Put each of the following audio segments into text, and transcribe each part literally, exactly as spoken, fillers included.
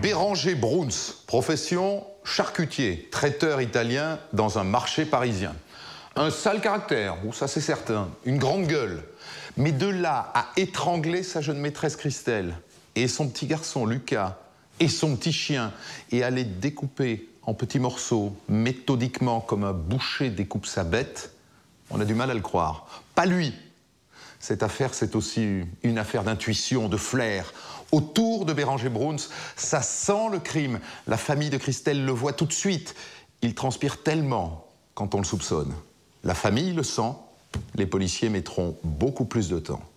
Béranger Bruns, profession charcutier, traiteur italien dans un marché parisien. Un sale caractère, ou ça c'est certain, une grande gueule. Mais de là à étrangler sa jeune maîtresse Christelle, et son petit garçon Lucas, et son petit chien, et à les découper en petits morceaux, méthodiquement comme un boucher découpe sa bête, on a du mal à le croire. Pas lui. Cette affaire, c'est aussi une affaire d'intuition, de flair. Autour de Béranger Bruns, ça sent le crime. La famille de Christelle le voit tout de suite. Il transpire tellement quand on le soupçonne. La famille le sent, les policiers mettront beaucoup plus de temps.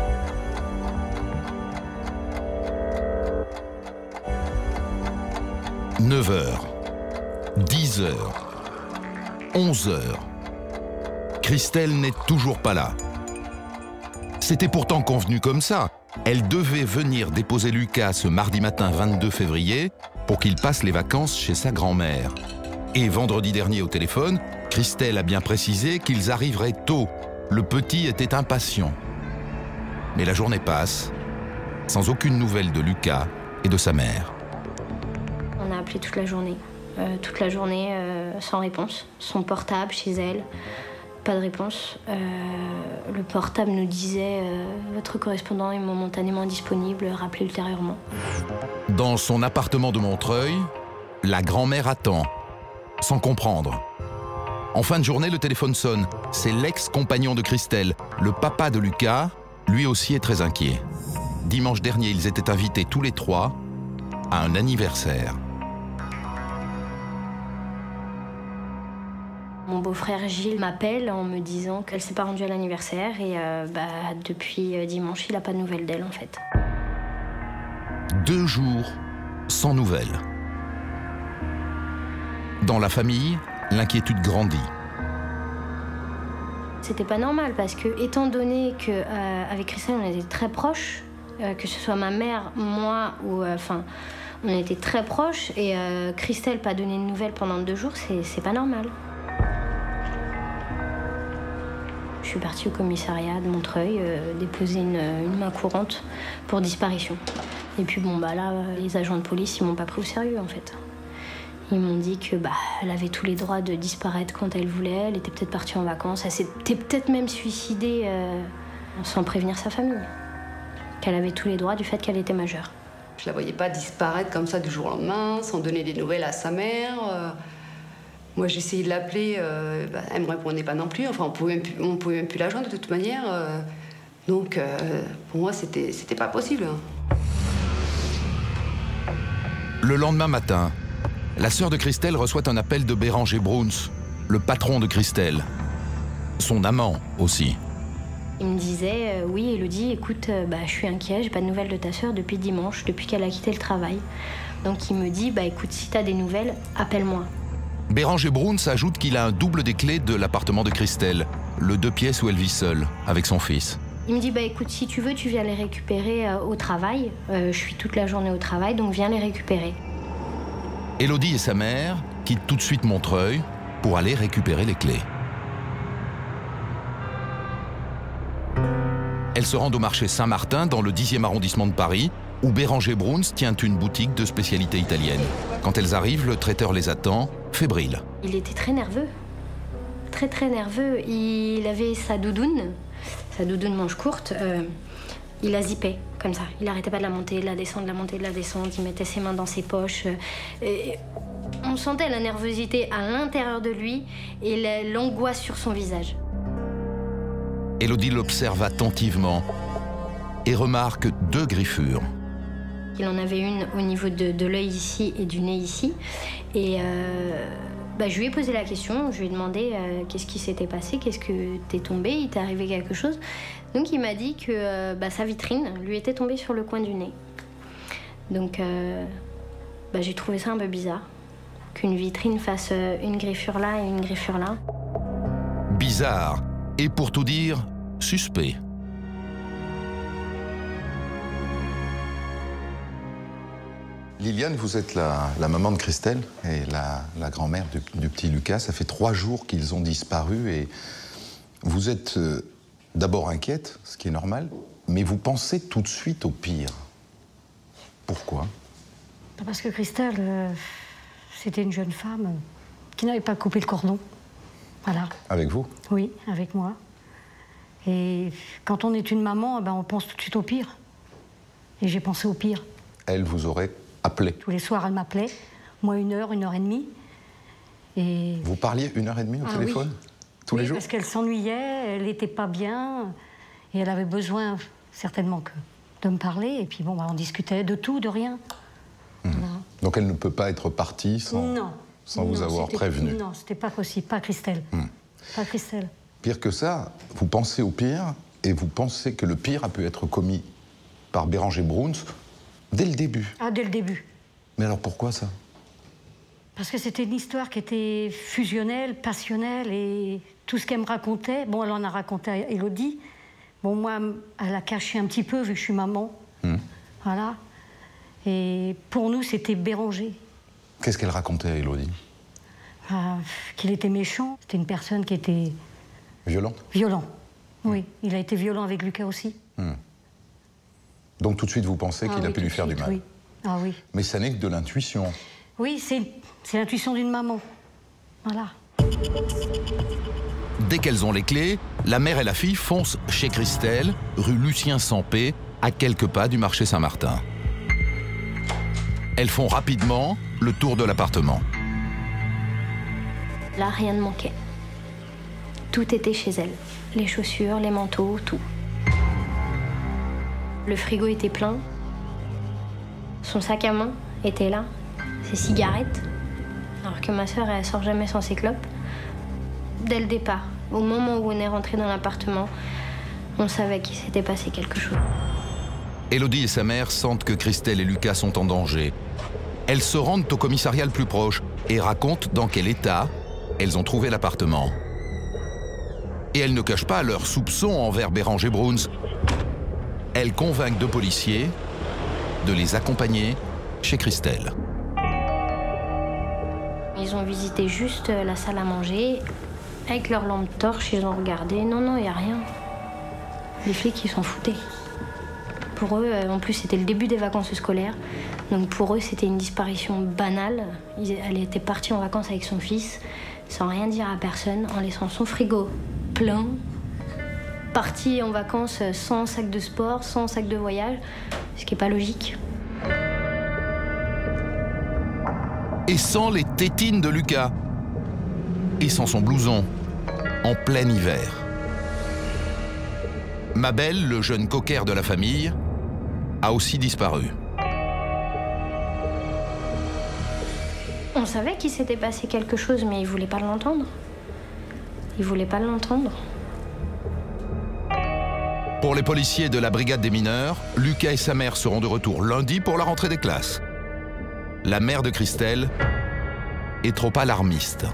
neuf heures, dix heures, onze heures. Christelle n'est toujours pas là. C'était pourtant convenu comme ça. Elle devait venir déposer Lucas ce mardi matin vingt-deux février pour qu'il passe les vacances chez sa grand-mère. Et vendredi dernier au téléphone, Christelle a bien précisé qu'ils arriveraient tôt. Le petit était impatient. Mais la journée passe, sans aucune nouvelle de Lucas et de sa mère. On a appelé toute la journée, euh, toute la journée euh, sans réponse. Son portable chez elle, pas de réponse. Euh, le portable nous disait euh, « Votre correspondant est momentanément indisponible, rappelez ultérieurement ». Dans son appartement de Montreuil, la grand-mère attend, sans comprendre. En fin de journée, le téléphone sonne. C'est l'ex-compagnon de Christelle, le papa de Lucas, lui aussi est très inquiet. Dimanche dernier, ils étaient invités tous les trois à un anniversaire. Mon beau-frère Gilles m'appelle en me disant qu'elle s'est pas rendue à l'anniversaire et euh, bah, depuis dimanche, il n'a pas de nouvelles d'elle en fait. Deux jours sans nouvelles. Dans la famille, l'inquiétude grandit. C'était pas normal parce que, étant donné qu'avec euh, Christelle, on était très proches, euh, que ce soit ma mère, moi ou enfin, euh, on était très proches et euh, Christelle pas donné de nouvelles pendant deux jours, c'est pas normal. Je suis partie au commissariat de Montreuil euh, déposer une, une main courante pour disparition. Et puis bon bah là, les agents de police, ils m'ont pas pris au sérieux en fait. Ils m'ont dit que bah elle avait tous les droits de disparaître quand elle voulait. Elle était peut-être partie en vacances. Elle s'était peut-être même suicidée euh, sans prévenir sa famille. Qu'elle avait tous les droits du fait qu'elle était majeure. Je la voyais pas disparaître comme ça du jour au lendemain, sans donner des nouvelles à sa mère. Euh... Moi, j'ai essayé de l'appeler, euh, bah, elle ne me répondait pas non plus. Enfin, on pouvait même plus, on pouvait même plus la joindre de toute manière. Euh, donc, euh, pour moi, c'était c'était pas possible. Le lendemain matin, la sœur de Christelle reçoit un appel de Béranger Bruns, le patron de Christelle. Son amant aussi. Il me disait, euh, oui, Élodie, écoute, euh, bah, je suis inquiet, j'ai pas de nouvelles de ta sœur depuis dimanche, depuis qu'elle a quitté le travail. Donc, il me dit, bah, écoute, si t'as des nouvelles, appelle-moi. Béranger Bruns ajoute qu'il a un double des clés de l'appartement de Christelle, le deux pièces où elle vit seule, avec son fils. Il me dit, bah écoute, si tu veux, tu viens les récupérer euh, au travail. Euh, je suis toute la journée au travail, donc viens les récupérer. Élodie et sa mère quittent tout de suite Montreuil pour aller récupérer les clés. Elles se rendent au marché Saint-Martin, dans le dixième arrondissement de Paris, où Béranger Bruns tient une boutique de spécialité italienne. Quand elles arrivent, le traiteur les attend, fébrile. Il était très nerveux, très très nerveux. Il avait sa doudoune, sa doudoune manche courte, euh, il la zippait comme ça. Il n'arrêtait pas de la monter, de la descendre, de la monter, de la descendre. Il mettait ses mains dans ses poches. Euh, et on sentait la nervosité à l'intérieur de lui et l'angoisse sur son visage. Élodie l'observe attentivement et remarque deux griffures. Il en avait une au niveau de, de l'œil ici et du nez ici. Et euh, bah, je lui ai posé la question, je lui ai demandé euh, qu'est-ce qui s'était passé, qu'est-ce que t'es tombé, il t'est arrivé quelque chose. Donc il m'a dit que euh, bah, sa vitrine lui était tombée sur le coin du nez. Donc euh, bah, j'ai trouvé ça un peu bizarre, qu'une vitrine fasse une griffure là et une griffure là. Bizarre, et pour tout dire, suspect. Liliane, vous êtes la, la maman de Christelle et la, la grand-mère du, du petit Lucas. Ça fait trois jours qu'ils ont disparu et vous êtes euh, d'abord inquiète, ce qui est normal, mais vous pensez tout de suite au pire. Pourquoi? Parce que Christelle, euh, c'était une jeune femme qui n'avait pas coupé le cordon. Voilà. Avec vous? Oui, avec moi. Et quand on est une maman, ben, on pense tout de suite au pire. Et j'ai pensé au pire. Elle vous aurait appelé? Tous les soirs, elle m'appelait. Moi, une heure, une heure et demie. Et... Vous parliez une heure et demie au ah, téléphone? Oui. Tous oui, les jours? Parce qu'elle s'ennuyait, elle n'était pas bien. Et elle avait besoin, certainement, que, de me parler. Et puis, bon, ben, on discutait de tout, de rien. Mmh. Voilà. Donc, elle ne peut pas être partie sans, non. sans non, vous avoir prévenu? Non, c'était pas possible. Pas Christelle. Mmh. Pas Christelle. Pire que ça, vous pensez au pire, et vous pensez que le pire a pu être commis par Béranger Bruns dès le début. Ah, dès le début. Mais alors pourquoi ça? Parce que c'était une histoire qui était fusionnelle, passionnelle, et tout ce qu'elle me racontait, bon, elle en a raconté à Élodie. Bon, moi, elle a caché un petit peu, vu que je suis maman. Mmh. Voilà. Et pour nous, c'était Béranger. Qu'est-ce qu'elle racontait à Élodie? Ah, qu'il était méchant. C'était une personne qui était... Violent? Violent, oui. Mmh. Il a été violent avec Lucas aussi. Mmh. Donc tout de suite, vous pensez qu'il ah, a oui, pu lui faire suite, du mal? Oui. Ah oui. Mais ça n'est que de l'intuition. Oui, c'est l'intuition d'une maman. Voilà. Dès qu'elles ont les clés, la mère et la fille foncent chez Christelle, rue Lucien Sampé, à quelques pas du marché Saint-Martin. Elles font rapidement le tour de l'appartement. Là, rien ne manquait. Tout était chez elle. Les chaussures, les manteaux, tout. Le frigo était plein. Son sac à main était là. Ses cigarettes. Alors que ma sœur, elle sort jamais sans ses clopes. Dès le départ, au moment où on est rentré dans l'appartement, on savait qu'il s'était passé quelque chose. Élodie et sa mère sentent que Christelle et Lucas sont en danger. Elles se rendent au commissariat le plus proche et racontent dans quel état elles ont trouvé l'appartement. Et elles ne cachent pas leurs soupçons envers Béranger Bruns. Elles convainquent deux policiers de les accompagner chez Christelle. Ils ont visité juste la salle à manger. Avec leur lampe torche, ils ont regardé. Non, non, il n'y a rien. Les flics, ils s'en foutaient. Pour eux, en plus, c'était le début des vacances scolaires. Donc pour eux, c'était une disparition banale. Elle était partie en vacances avec son fils, sans rien dire à personne, en laissant son frigo plein. Partie en vacances sans sac de sport, sans sac de voyage, ce qui n'est pas logique. Et sans les tétines de Lucas. Et sans son blouson, en plein hiver. Mabel, le jeune cocker de la famille, a aussi disparu. On savait qu'il s'était passé quelque chose, mais il voulait pas l'entendre. Il voulait pas l'entendre. Pour les policiers de la brigade des mineurs, Lucas et sa mère seront de retour lundi pour la rentrée des classes. La mère de Christelle est trop alarmiste.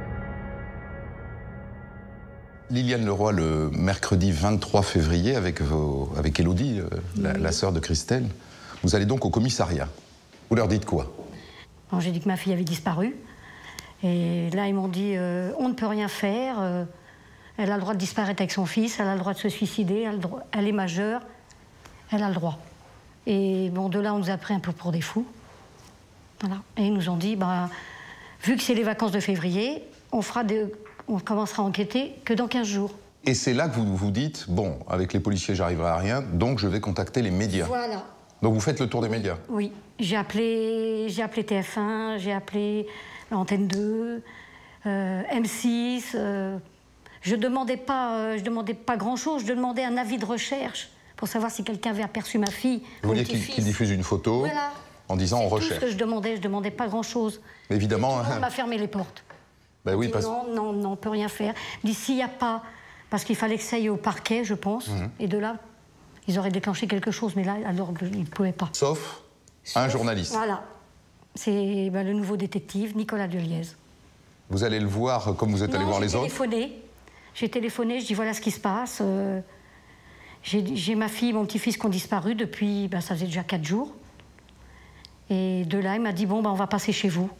Liliane Leroy, le mercredi vingt-trois février, avec, vos, avec Élodie, euh, la, oui. la sœur de Christelle, vous allez donc au commissariat. Vous leur dites quoi? Bon, j'ai dit que ma fille avait disparu. Et là, ils m'ont dit euh, on ne peut rien faire. Euh, elle a le droit de disparaître avec son fils, elle a le droit de se suicider, elle, droit, elle est majeure, elle a le droit. Et bon, de là, on nous a pris un peu pour des fous. Voilà. Et ils nous ont dit bah, vu que c'est les vacances de février, on fera des. On commencera à enquêter que dans quinze jours. Et c'est là que vous vous dites, bon, avec les policiers, j'arriverai à rien, donc je vais contacter les médias. Voilà. Donc vous faites le tour des médias? Oui. J'ai appelé, j'ai appelé T F un, j'ai appelé Antenne deux, euh, M six. Euh, je ne demandais pas, euh, je demandais pas grand-chose, je demandais un avis de recherche pour savoir si quelqu'un avait aperçu ma fille. Vous vouliez qu'il qu'il diffuse une photo voilà. en disant on recherche? C'est tout ce que je demandais, je ne demandais pas grand-chose. Mais évidemment... On m'a fermé les portes. Ben oui, dit, parce... Non, non, non, on ne peut rien faire. D'ici, il n'y a pas... Parce qu'il fallait que ça aille au parquet, je pense. Mmh. Et de là, ils auraient déclenché quelque chose. Mais là, alors, ils ne pouvaient pas. Sauf, Sauf un journaliste. Voilà. C'est ben, le nouveau détective, Nicolas Deliez. Vous allez le voir comme vous êtes non, allé voir les autres? J'ai téléphoné, je dis voilà ce qui se passe. Euh, J'ai ma fille, mon petit-fils qui ont disparu depuis, ben, ça faisait déjà quatre jours. Et de là, il m'a dit bon, ben, on va passer chez vous.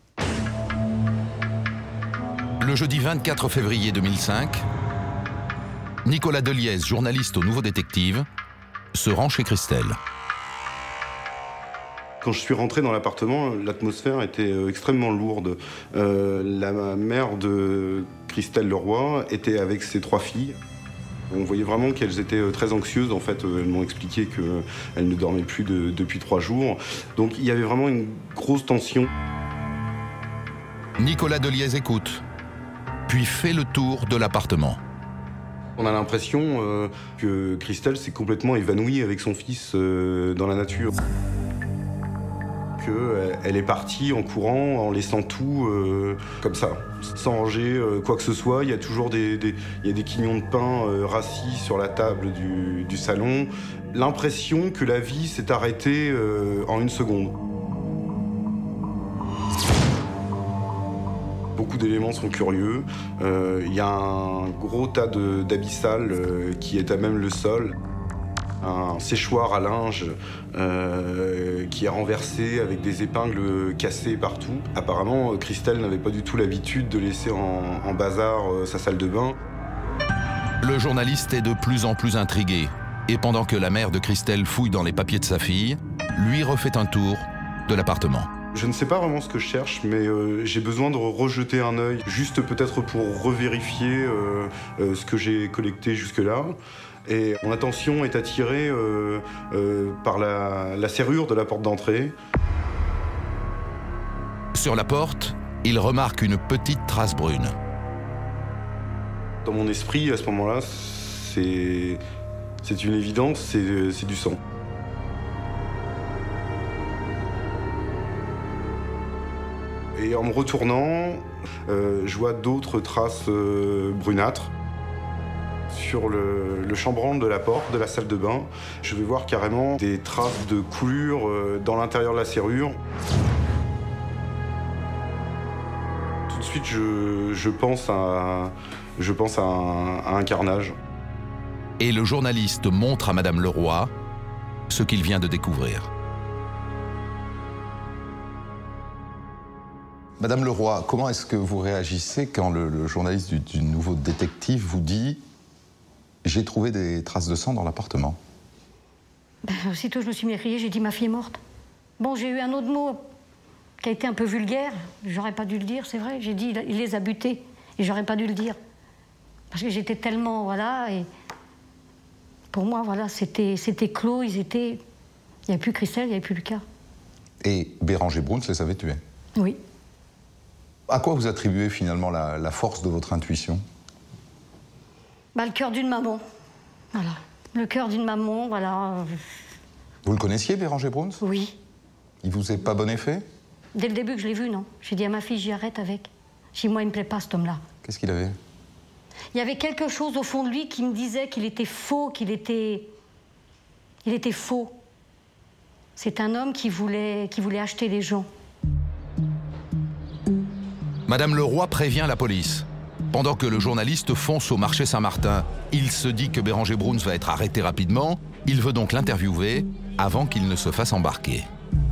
Le jeudi vingt-quatre février deux mille cinq, Nicolas Deliez, journaliste au Nouveau Détective, se rend chez Christelle. Quand je suis rentré dans l'appartement, l'atmosphère était extrêmement lourde. Euh, la mère de Christelle Leroy était avec ses trois filles. On voyait vraiment qu'elles étaient très anxieuses. En fait, elles m'ont expliqué qu'elles ne dormaient plus de, depuis trois jours. Donc il y avait vraiment une grosse tension. Nicolas Deliez écoute, puis fait le tour de l'appartement. On a l'impression euh, que Christelle s'est complètement évanouie avec son fils euh, dans la nature. Qu'elle est partie en courant, en laissant tout euh, comme ça, sans ranger euh, quoi que ce soit. Il y a toujours des, des, il y a des quignons de pain euh, rassis sur la table du, du salon. L'impression que la vie s'est arrêtée euh, en une seconde. Beaucoup d'éléments sont curieux. Euh, il y a un gros tas d'habits sales euh, qui est à même le sol. Un séchoir à linge euh, qui est renversé avec des épingles cassées partout. Apparemment, Christelle n'avait pas du tout l'habitude de laisser en, en bazar euh, sa salle de bain. Le journaliste est de plus en plus intrigué. Et pendant que la mère de Christelle fouille dans les papiers de sa fille, lui refait un tour de l'appartement. Je ne sais pas vraiment ce que je cherche, mais euh, j'ai besoin de rejeter un œil, juste peut-être pour revérifier euh, euh, ce que j'ai collecté jusque-là. Et mon attention est attirée euh, euh, par la, la serrure de la porte d'entrée. Sur la porte, il remarque une petite trace brune. Dans mon esprit, à ce moment-là, c'est c'est une évidence, c'est du sang. Et en me retournant, euh, je vois d'autres traces euh, brunâtres. Sur le, le chambranle de la porte de la salle de bain, je vais voir carrément des traces de coulure euh, dans l'intérieur de la serrure. Tout de suite, je, je pense, à, je pense à, un, à un carnage. Et le journaliste montre à Madame Leroy ce qu'il vient de découvrir. Madame Leroy, comment est-ce que vous réagissez quand le, le journaliste du, du Nouveau Détective vous dit « J'ai trouvé des traces de sang dans l'appartement » Ben, aussitôt, je me suis mis à crier, j'ai dit « Ma fille est morte ». Bon, j'ai eu un autre mot qui a été un peu vulgaire. J'aurais pas dû le dire, c'est vrai. J'ai dit « Il les a butés ». Et j'aurais pas dû le dire. Parce que j'étais tellement, voilà, et pour moi, voilà, c'était clos, ils étaient... Il n'y avait plus Christelle, il n'y avait plus Lucas. Et Béranger Bruns les avait tués? Oui. À quoi vous attribuez finalement la, la force de votre intuition? Bah, le cœur d'une maman. Voilà. Le cœur d'une maman, voilà. Vous le connaissiez, Béranger Bruns? Oui. Il vous faisait pas bon effet? Dès le début que je l'ai vu, non. J'ai dit à ma fille, j'y arrête avec. J'ai dit, moi, il me plaît pas, cet homme-là. Qu'est-ce qu'il avait? Il y avait quelque chose au fond de lui qui me disait qu'il était faux, qu'il était... Il était faux. C'est un homme qui voulait, qui voulait acheter les gens. Madame Leroy prévient la police. Pendant que le journaliste fonce au marché Saint-Martin, il se dit que Béranger Bruns va être arrêté rapidement. Il veut donc l'interviewer avant qu'il ne se fasse embarquer.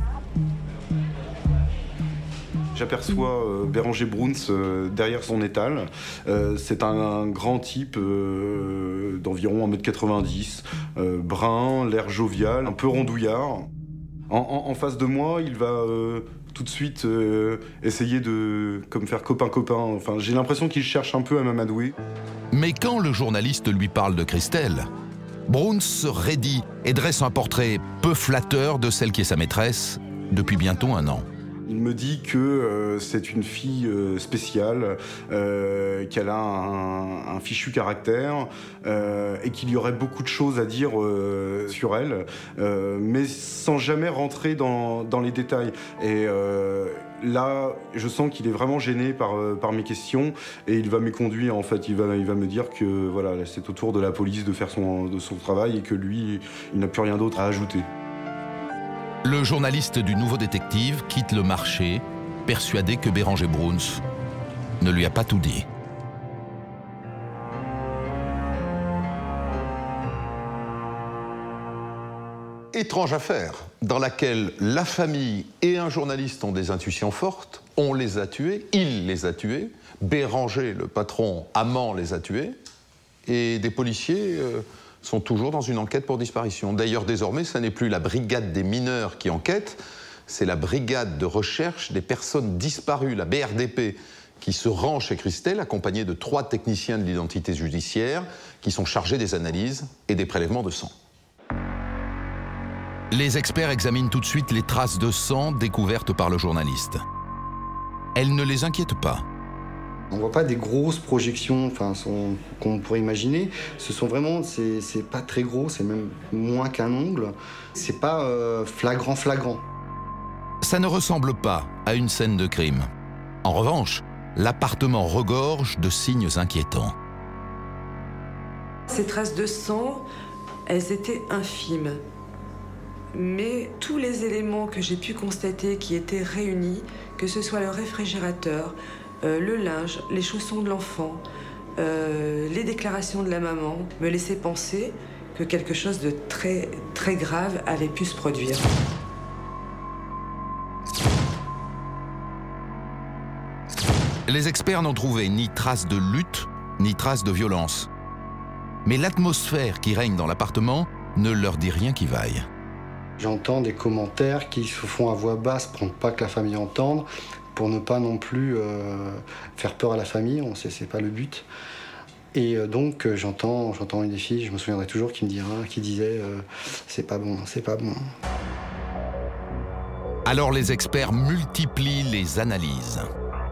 J'aperçois euh, Béranger Bruns euh, derrière son étal. Euh, C'est un, un grand type euh, d'environ un mètre quatre-vingt-dix, euh, brun, l'air jovial, un peu rondouillard. En, en, en face de moi, il va euh, tout de suite euh, essayer de comme faire copain-copain. Enfin, j'ai l'impression qu'il cherche un peu à m'amadouer. Mais quand le journaliste lui parle de Christelle, Bruns se raidit et dresse un portrait peu flatteur de celle qui est sa maîtresse depuis bientôt un an. Il me dit que euh, c'est une fille euh, spéciale, euh, qu'elle a un, un fichu caractère euh, et qu'il y aurait beaucoup de choses à dire euh, sur elle, euh, mais sans jamais rentrer dans, dans les détails. Et euh, là, je sens qu'il est vraiment gêné par, euh, par mes questions et il va m'éconduire, en fait. Il va, il va me dire que voilà, c'est au tour de la police de faire son, de son travail et que lui, il n'a plus rien d'autre à ajouter. Le journaliste du Nouveau Détective quitte le marché, persuadé que Béranger Bruns ne lui a pas tout dit. Étrange affaire, dans laquelle la famille et un journaliste ont des intuitions fortes, on les a tués, il les a tués, Béranger, le patron amant, les a tués, et des policiers... Euh, sont toujours dans une enquête pour disparition. D'ailleurs, désormais, ce n'est plus la brigade des mineurs qui enquête, c'est la brigade de recherche des personnes disparues, la B R D P, qui se rend chez Christelle, accompagnée de trois techniciens de l'identité judiciaire, qui sont chargés des analyses et des prélèvements de sang. Les experts examinent tout de suite les traces de sang découvertes par le journaliste. Elles ne les inquiètent pas. On ne voit pas des grosses projections enfin, qu'on pourrait imaginer. Ce sont vraiment, c'est pas très gros, c'est même moins qu'un ongle. C'est pas euh, flagrant, flagrant. Ça ne ressemble pas à une scène de crime. En revanche, l'appartement regorge de signes inquiétants. Ces traces de sang, elles étaient infimes. Mais tous les éléments que j'ai pu constater qui étaient réunis, que ce soit le réfrigérateur, euh, le linge, les chaussons de l'enfant, euh, les déclarations de la maman, me laissaient penser que quelque chose de très, très grave avait pu se produire. Les experts n'ont trouvé ni trace de lutte, ni trace de violence. Mais l'atmosphère qui règne dans l'appartement ne leur dit rien qui vaille. J'entends des commentaires qui se font à voix basse pour ne pas que la famille entende, pour ne pas non plus euh, faire peur à la famille, on sait c'est pas le but. Et euh, donc euh, j'entends j'entends une des filles, je me souviendrai toujours, qui me dira, qui disait euh, c'est pas bon, c'est pas bon. Alors les experts multiplient les analyses.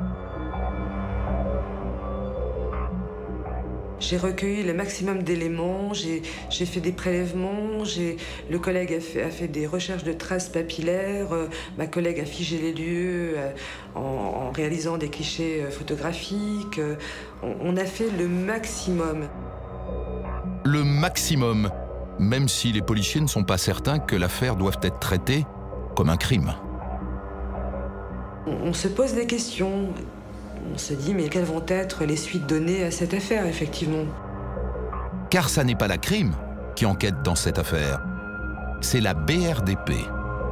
J'ai recueilli le maximum d'éléments, j'ai fait des prélèvements, le collègue a fait, a fait des recherches de traces papillaires, euh, ma collègue a figé les lieux euh, en, en réalisant des clichés euh, photographiques. Euh, on, on a fait le maximum. Le maximum, même si les policiers ne sont pas certains que l'affaire doive être traitée comme un crime. On, on se pose des questions. On se dit, mais quelles vont être les suites données à cette affaire, effectivement? Car ça n'est pas la crime qui enquête dans cette affaire, c'est la B R D P.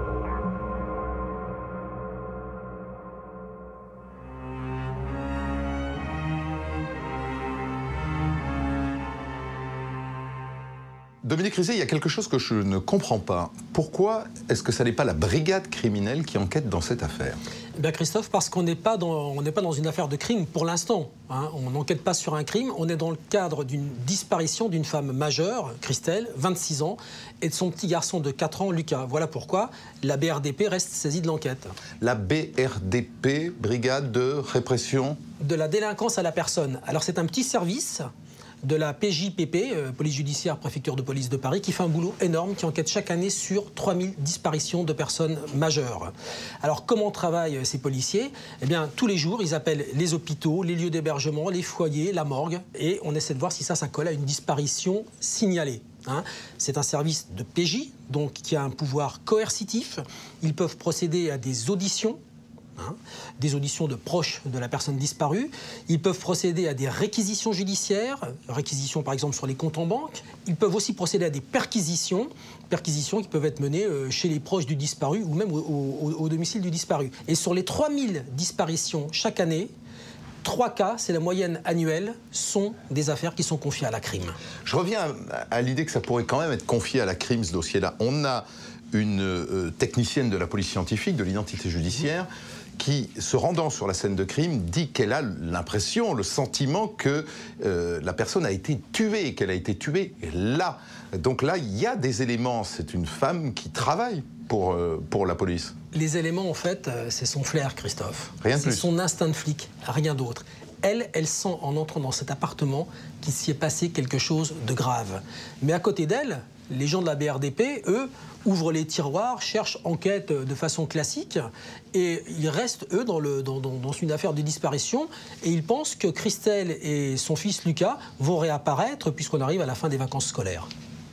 Dominique Rizet, il y a quelque chose que je ne comprends pas. Pourquoi est-ce que ça n'est pas la brigade criminelle qui enquête dans cette affaire? Eh bien Christophe, parce qu'on n'est pas, pas dans une affaire de crime pour l'instant. Hein. On n'enquête pas sur un crime, on est dans le cadre d'une disparition d'une femme majeure, Christelle, vingt-six ans, et de son petit garçon de quatre ans, Lucas. Voilà pourquoi la B R D P reste saisie de l'enquête. La B R D P, brigade de répression? De la délinquance à la personne. Alors c'est un petit service de la P J P P, euh, police judiciaire, préfecture de police de Paris, qui fait un boulot énorme, qui enquête chaque année sur trois mille disparitions de personnes majeures. Alors comment travaillent ces policiers? Eh bien tous les jours, ils appellent les hôpitaux, les lieux d'hébergement, les foyers, la morgue, et on essaie de voir si ça, ça colle à une disparition signalée. Hein. C'est un service de P J, donc qui a un pouvoir coercitif. Ils peuvent procéder à des auditions, Hein, des auditions de proches de la personne disparue. Ils peuvent procéder à des réquisitions judiciaires, réquisitions par exemple sur les comptes en banque. Ils peuvent aussi procéder à des perquisitions, perquisitions qui peuvent être menées chez les proches du disparu ou même au, au, au domicile du disparu. Et sur les trois mille disparitions chaque année, trois cas, c'est la moyenne annuelle, sont des affaires qui sont confiées à la crime. Je reviens à, à l'idée que ça pourrait quand même être confié à la crime, ce dossier-là. On a une euh, technicienne de la police scientifique, de l'identité judiciaire, mmh. qui, se rendant sur la scène de crime, dit qu'elle a l'impression, le sentiment que euh, la personne a été tuée, qu'elle a été tuée là. Donc là, il y a des éléments. C'est une femme qui travaille pour, euh, pour la police. Les éléments, en fait, c'est son flair, Christophe. Rien de plus. C'est son instinct de flic, rien d'autre. Elle, elle sent, en entrant dans cet appartement, qu'il s'y est passé quelque chose de grave. Mais à côté d'elle, les gens de la B R D P, eux, ouvrent les tiroirs, cherchent enquête de façon classique, et ils restent, eux, dans, le, dans, dans, dans une affaire de disparition, et ils pensent que Christelle et son fils Lucas vont réapparaître puisqu'on arrive à la fin des vacances scolaires.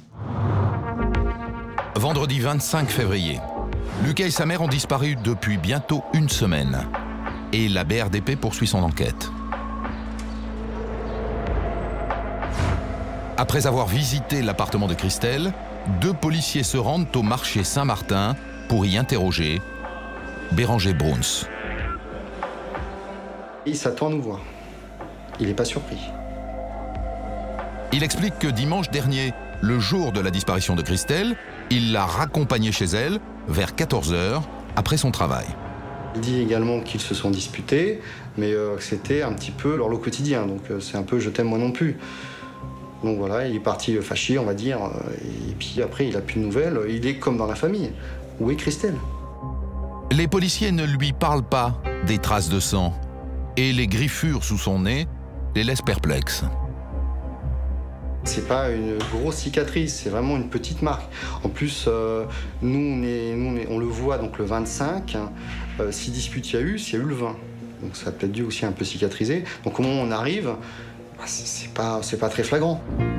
Vendredi vingt-cinq février, Lucas et sa mère ont disparu depuis bientôt une semaine, et la B R D P poursuit son enquête. Après avoir visité l'appartement de Christelle, deux policiers se rendent au marché Saint-Martin pour y interroger Béranger Bruns. Il s'attend à nous voir. Il n'est pas surpris. Il explique que dimanche dernier, le jour de la disparition de Christelle, il l'a raccompagnée chez elle vers quatorze heures après son travail. Il dit également qu'ils se sont disputés, mais euh, que c'était un petit peu leur lot quotidien. Donc euh, c'est un peu « je t'aime moi non plus ». Donc voilà, il est parti fâché, on va dire. Et puis après, il n'a plus de nouvelles. Il est comme dans la famille. Où est Christelle? Les policiers ne lui parlent pas des traces de sang. Et les griffures sous son nez les laissent perplexes. C'est pas une grosse cicatrice, c'est vraiment une petite marque. En plus, euh, nous, on, est, nous on, est, on le voit donc le vingt-cinq. Euh, si dispute il y a eu, il y a eu le vingt. Donc ça a peut-être dû aussi un peu cicatriser. Donc au moment où on arrive, c'est pas, c'est pas très flagrant.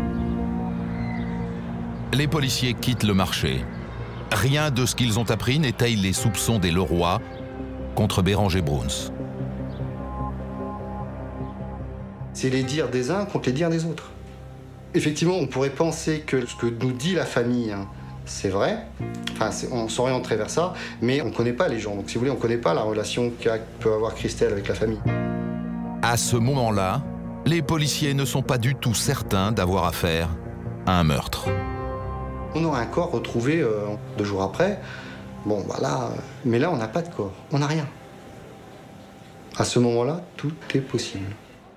Les policiers quittent le marché. Rien de ce qu'ils ont appris n'étaye les soupçons des Leroy contre Béranger Bruns. C'est les dires des uns contre les dires des autres. Effectivement, on pourrait penser que ce que nous dit la famille, hein, c'est vrai. Enfin, on s'orienterait vers ça, mais on ne connaît pas les gens. Donc si vous voulez, on ne connaît pas la relation qu'a, peut avoir Christelle avec la famille. À ce moment-là, les policiers ne sont pas du tout certains d'avoir affaire à un meurtre. On aura un corps retrouvé euh, deux jours après. Bon, bah là, euh, mais là, on n'a pas de corps. On n'a rien. À ce moment-là, tout est possible.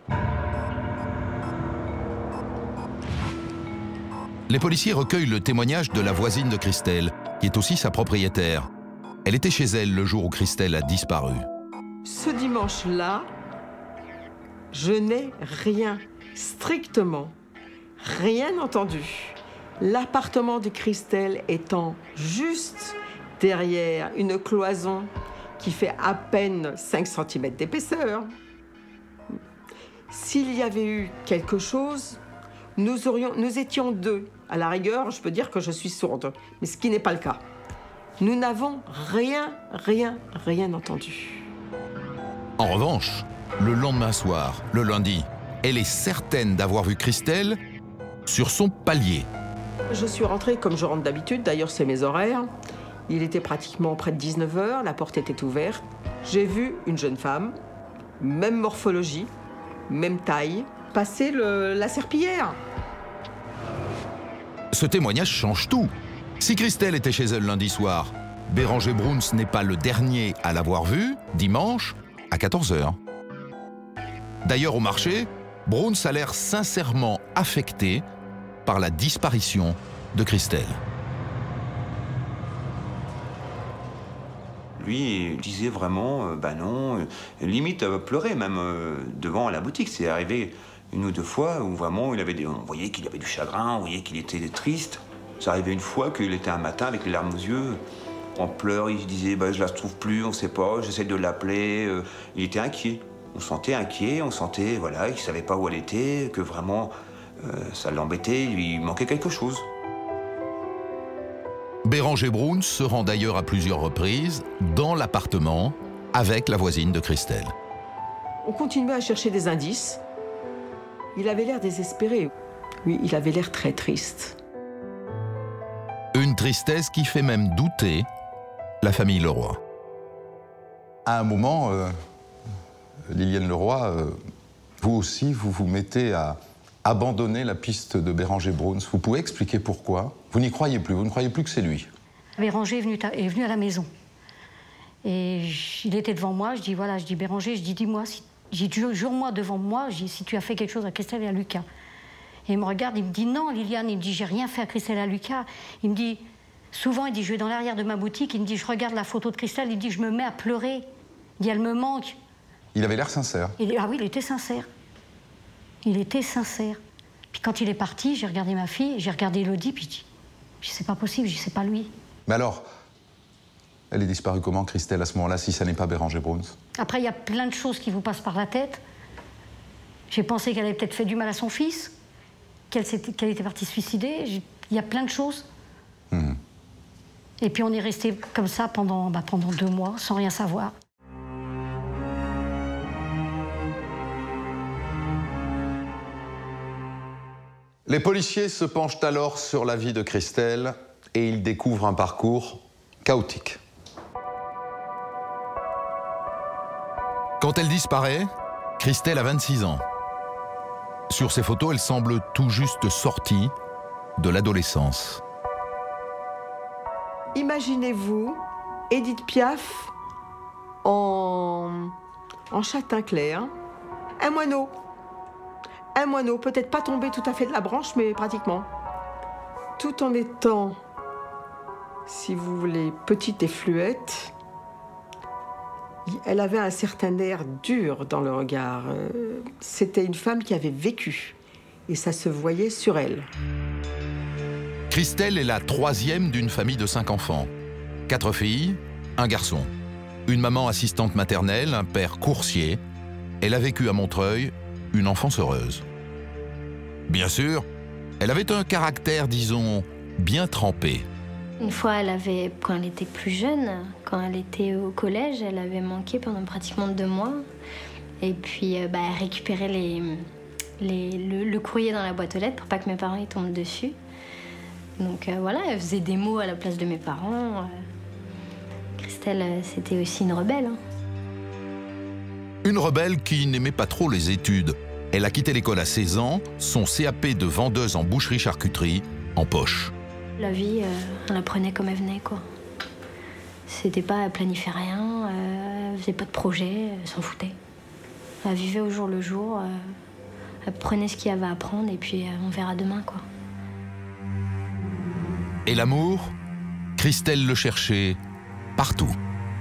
Les policiers recueillent le témoignage de la voisine de Christelle, qui est aussi sa propriétaire. Elle était chez elle le jour où Christelle a disparu. Ce dimanche-là, je n'ai rien, strictement rien entendu. L'appartement de Christelle étant juste derrière une cloison qui fait à peine cinq centimètres d'épaisseur. S'il y avait eu quelque chose, nous, aurions, nous étions deux. À la rigueur, je peux dire que je suis sourde, mais ce qui n'est pas le cas. Nous n'avons rien, rien, rien entendu. En revanche, le lendemain soir, le lundi, elle est certaine d'avoir vu Christelle sur son palier. Je suis rentrée comme je rentre d'habitude, d'ailleurs c'est mes horaires. Il était pratiquement près de dix-neuf heures, la porte était ouverte. J'ai vu une jeune femme, même morphologie, même taille, passer le, la serpillière. Ce témoignage change tout. Si Christelle était chez elle lundi soir, Béranger Bruns n'est pas le dernier à l'avoir vue, dimanche, à quatorze heures. D'ailleurs, au marché, Bruns a l'air sincèrement affecté par la disparition de Christelle. Lui, il disait vraiment, euh, bah non, euh, limite euh, pleurer même euh, devant la boutique. C'est arrivé une ou deux fois où vraiment il avait des, on voyait qu'il avait du chagrin, on voyait qu'il était triste. C'est arrivé une fois qu'il était un matin avec les larmes aux yeux, en pleurs, il disait bah, je la trouve plus, on sait pas, j'essaie de l'appeler. Euh, il était inquiet. On sentait inquiet, on sentait voilà, qu'il savait pas où elle était, que vraiment euh, ça l'embêtait, il lui manquait quelque chose. Béranger Bruns se rend d'ailleurs à plusieurs reprises dans l'appartement avec la voisine de Christelle. On continuait à chercher des indices. Il avait l'air désespéré. Oui, il avait l'air très triste. Une tristesse qui fait même douter la famille Leroy. À un moment, euh, Liliane Leroy, euh, vous aussi, vous vous mettez à abandonner la piste de Béranger Bruns. Vous pouvez expliquer pourquoi? Vous n'y croyez plus, vous ne croyez plus que c'est lui. Béranger est venu, est venu à la maison. Et il était devant moi, je dis, voilà, je dis, Béranger, je dis, dis-moi, si, jure-moi devant moi, je dis, si tu as fait quelque chose à Christelle et à Lucas. Et il me regarde, il me dit, non, Liliane, il me dit, j'ai rien fait à Christelle et à Lucas. Il me dit, souvent, il dit, je vais dans l'arrière de ma boutique, il me dit, je regarde la photo de Christelle, il dit, je me mets à pleurer. Il dit, elle me manque. Il avait l'air sincère. Il, ah oui, il était sincère. Il était sincère. Puis quand il est parti, j'ai regardé ma fille, j'ai regardé Elodie, puis je dis, c'est pas possible, je dis, c'est pas lui. Mais alors, elle est disparue comment, Christelle, à ce moment-là, si ça n'est pas Béranger Bruns? Après, il y a plein de choses qui vous passent par la tête. J'ai pensé qu'elle avait peut-être fait du mal à son fils, qu'elle qu'elle était partie se suicider. Il y a plein de choses. Mmh. Et puis on est resté comme ça pendant, bah, pendant deux mois, sans rien savoir. Les policiers se penchent alors sur la vie de Christelle et ils découvrent un parcours chaotique. Quand elle disparaît, Christelle a vingt-six ans. Sur ces photos, elle semble tout juste sortie de l'adolescence. Imaginez-vous Édith Piaf en, en châtain clair. Un moineau. Un moineau, peut-être pas tombé tout à fait de la branche, mais pratiquement. Tout en étant, si vous voulez, petite et fluette, elle avait un certain air dur dans le regard. C'était une femme qui avait vécu, et ça se voyait sur elle. Christelle est la troisième d'une famille de cinq enfants. Quatre filles, un garçon. Une maman assistante maternelle, un père coursier. Elle a vécu à Montreuil une enfance heureuse. Bien sûr, elle avait un caractère, disons, bien trempé. Une fois, elle avait, quand elle était plus jeune, quand elle était au collège, elle avait manqué pendant pratiquement deux mois. Et puis, bah, elle récupérait les, les, le, le courrier dans la boîte aux lettres pour pas que mes parents y tombent dessus. Donc euh, voilà, elle faisait des mots à la place de mes parents. Euh, Christelle, euh, c'était aussi une rebelle. Hein. Une rebelle qui n'aimait pas trop les études. Elle a quitté l'école à seize ans, son C A P de vendeuse en boucherie-charcuterie en poche. La vie, euh, elle la prenait comme elle venait, quoi. C'était pas, elle planifiait rien, euh, elle faisait pas de projet, elle s'en foutait. Elle vivait au jour le jour, euh, elle prenait ce qu'il y avait à prendre et puis euh, on verra demain, quoi. Et l'amour, Christelle le cherchait partout.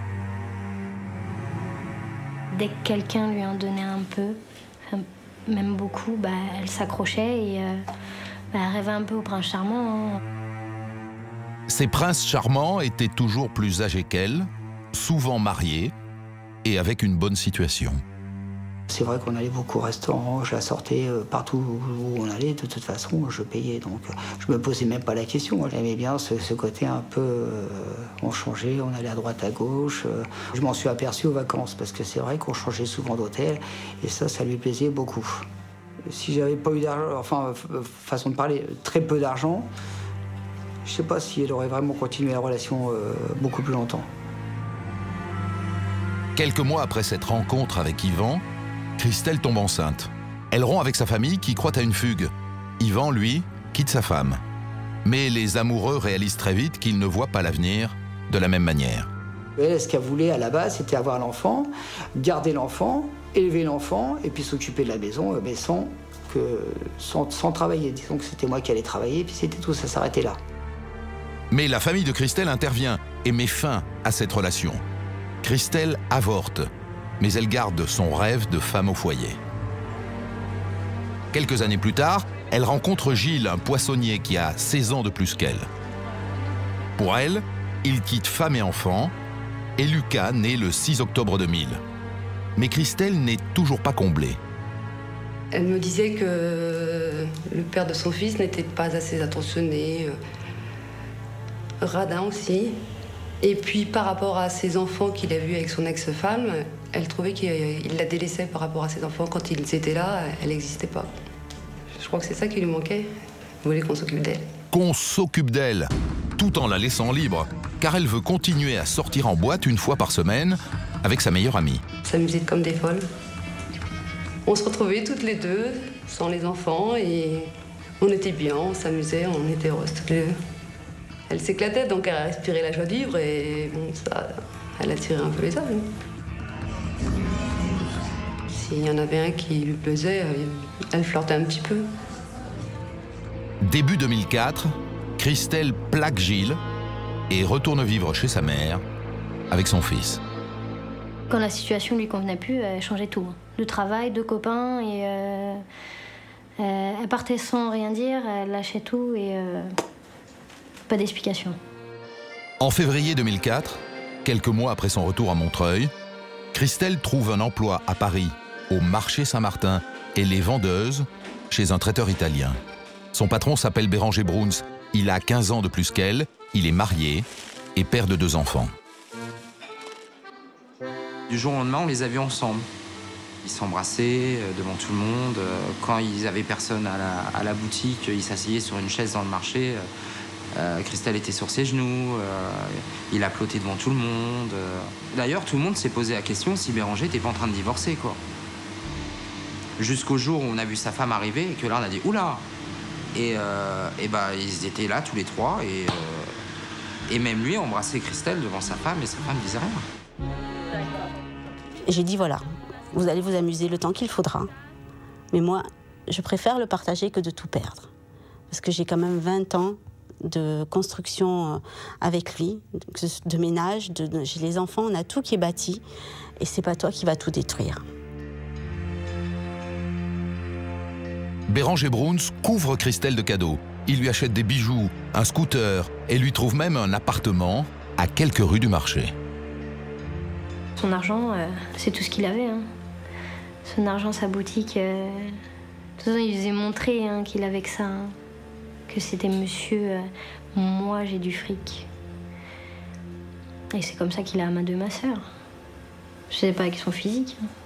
Dès que quelqu'un lui en donnait un peu, même beaucoup, bah, elle s'accrochait et euh, bah, elle rêvait un peu au prince charmant. Hein. Ces princes charmants étaient toujours plus âgés qu'elle, souvent mariés et avec une bonne situation. C'est vrai qu'on allait beaucoup au restaurant, je la sortais partout où on allait, de toute façon, je payais. Donc je me posais même pas la question. J'aimais bien ce, ce côté un peu... Euh, on changeait, on allait à droite, à gauche. Euh, je m'en suis aperçu aux vacances, parce que c'est vrai qu'on changeait souvent d'hôtel, et ça, ça lui plaisait beaucoup. Si j'avais pas eu d'argent, enfin, façon de parler, très peu d'argent, je sais pas si elle aurait vraiment continué la relation euh, beaucoup plus longtemps. Quelques mois après cette rencontre avec Yvan, Christelle tombe enceinte. Elle rompt avec sa famille qui croit à une fugue. Yvan, lui, quitte sa femme. Mais les amoureux réalisent très vite qu'ils ne voient pas l'avenir de la même manière. Elle, ce qu'elle voulait à la base, c'était avoir l'enfant, garder l'enfant, élever l'enfant et puis s'occuper de la maison, mais sans, que, sans, sans travailler. Disons que c'était moi qui allais travailler, et puis c'était tout, ça s'arrêtait là. Mais la famille de Christelle intervient et met fin à cette relation. Christelle avorte, mais elle garde son rêve de femme au foyer. Quelques années plus tard, elle rencontre Gilles, un poissonnier qui a seize ans de plus qu'elle. Pour elle, il quitte femme et enfant, et Lucas naît le six octobre deux mille. Mais Christelle n'est toujours pas comblée. Elle me disait que le père de son fils n'était pas assez attentionné, radin aussi. Et puis par rapport à ses enfants qu'il a vus avec son ex-femme, elle trouvait qu'il la délaissait par rapport à ses enfants. Quand ils étaient là, elle n'existait pas. Je crois que c'est ça qui lui manquait. Elle voulait qu'on s'occupe d'elle. Qu'on s'occupe d'elle, tout en la laissant libre, car elle veut continuer à sortir en boîte une fois par semaine avec sa meilleure amie. On s'amusait comme des folles. On se retrouvait toutes les deux, sans les enfants, et on était bien, on s'amusait, on était heureuses toutes les deux. Elle s'éclatait, donc elle respirait la joie de vivre, et bon, ça, elle attirait un peu les hommes. S'il y en avait un qui lui plaisait, elle flirtait un petit peu. Début deux mille quatre, Christelle plaque Gilles et retourne vivre chez sa mère avec son fils. Quand la situation ne lui convenait plus, elle changeait tout. De travail, de copains, et euh, euh, elle partait sans rien dire, elle lâchait tout et euh, pas d'explication. En février deux mille quatre, quelques mois après son retour à Montreuil, Christelle trouve un emploi à Paris, au marché Saint-Martin, et les vendeuse chez un traiteur italien. Son patron s'appelle Béranger Bruns. Il a quinze ans de plus qu'elle, il est marié et père de deux enfants. Du jour au lendemain, on les a vus ensemble. Ils s'embrassaient devant tout le monde. Quand ils n'avaient personne à la, à la boutique, ils s'asseyaient sur une chaise dans le marché. Euh, Christelle était sur ses genoux, euh, il applaudait devant tout le monde. D'ailleurs, tout le monde s'est posé la question si Béranger n'était pas en train de divorcer, quoi. Jusqu'au jour où on a vu sa femme arriver et que là, on a dit « Oula !» Et, euh, et bah, ils étaient là tous les trois et, euh, Et même lui embrassait Christelle devant sa femme et sa femme disait rien. J'ai dit voilà, vous allez vous amuser le temps qu'il faudra. Mais moi, je préfère le partager que de tout perdre. Parce que j'ai quand même vingt ans de construction avec lui, de ménage, de, de, j'ai les enfants, on a tout qui est bâti. Et c'est pas toi qui vas tout détruire. Béranger Bruns couvre Christelle de cadeaux. Il lui achète des bijoux, un scooter et lui trouve même un appartement à quelques rues du marché. Son argent, euh, c'est tout ce qu'il avait. Hein. Son argent, sa boutique. Euh... De toute façon, il faisait montrer hein, qu'il avait que ça. Hein. Que c'était monsieur, euh, moi j'ai du fric. Et c'est comme ça qu'il a la main de ma sœur. Je sais pas avec son physique. Hein.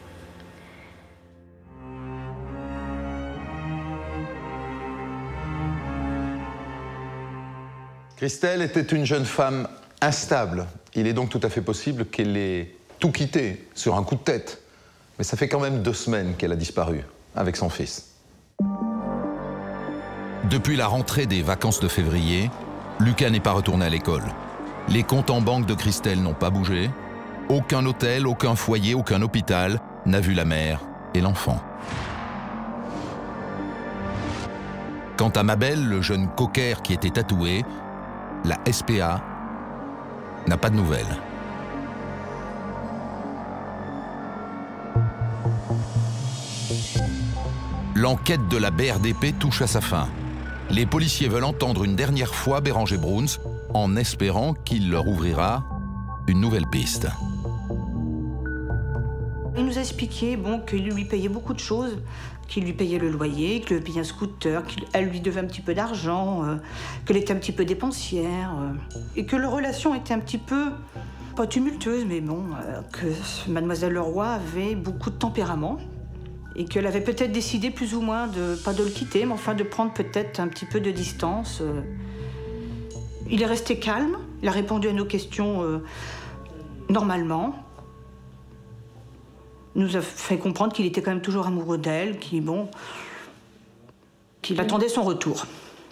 Christelle était une jeune femme instable. Il est donc tout à fait possible qu'elle ait tout quitté sur un coup de tête. Mais ça fait quand même deux semaines qu'elle a disparu avec son fils. Depuis la rentrée des vacances de février, Lucas n'est pas retourné à l'école. Les comptes en banque de Christelle n'ont pas bougé. Aucun hôtel, aucun foyer, aucun hôpital n'a vu la mère et l'enfant. Quant à Mabel, le jeune cocker qui était tatoué, la S P A n'a pas de nouvelles. L'enquête de la B R D P touche à sa fin. Les policiers veulent entendre une dernière fois Béranger Bruns en espérant qu'il leur ouvrira une nouvelle piste. Il nous a expliqué bon, qu'il lui payait beaucoup de choses, qu'il lui payait le loyer, qu'il lui payait un scooter, qu'elle lui devait un petit peu d'argent, euh, qu'elle était un petit peu dépensière, euh, et que leur relation était un petit peu, pas tumultueuse, mais bon, euh, que Mademoiselle Leroy avait beaucoup de tempérament, et qu'elle avait peut-être décidé plus ou moins, de, pas de le quitter, mais enfin de prendre peut-être un petit peu de distance. Euh. Il est resté calme, il a répondu à nos questions euh, normalement. Nous a fait comprendre qu'il était quand même toujours amoureux d'elle, qu'il bon, qu'il attendait son retour.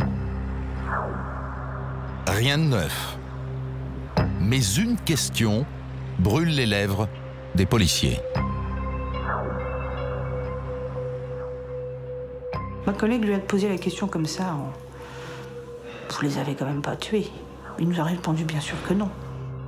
Rien de neuf. Mais une question brûle les lèvres des policiers. Ma collègue lui a posé la question comme ça. On... Vous les avez quand même pas tués. Il nous a répondu bien sûr que non.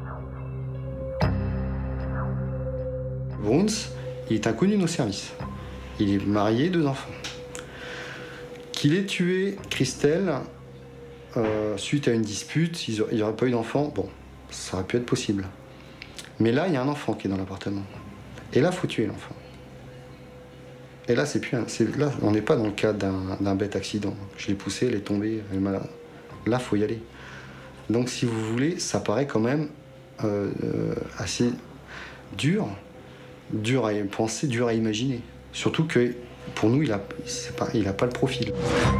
Bruns, il est inconnu de nos services. Il est marié, deux enfants. Qu'il ait tué Christelle euh, suite à une dispute, il n'y aurait pas eu d'enfant, bon, ça aurait pu être possible. Mais là, il y a un enfant qui est dans l'appartement. Et là, il faut tuer l'enfant. Et là, c'est plus un, c'est, là, on n'est pas dans le cas d'un, d'un bête accident. Je l'ai poussée, elle est tombée, elle est malade. Là, il faut y aller. Donc, si vous voulez, ça paraît quand même euh, euh, assez dur. Dur à penser, dur à imaginer. Surtout que, pour nous, il n'a pas, il a pas le profil.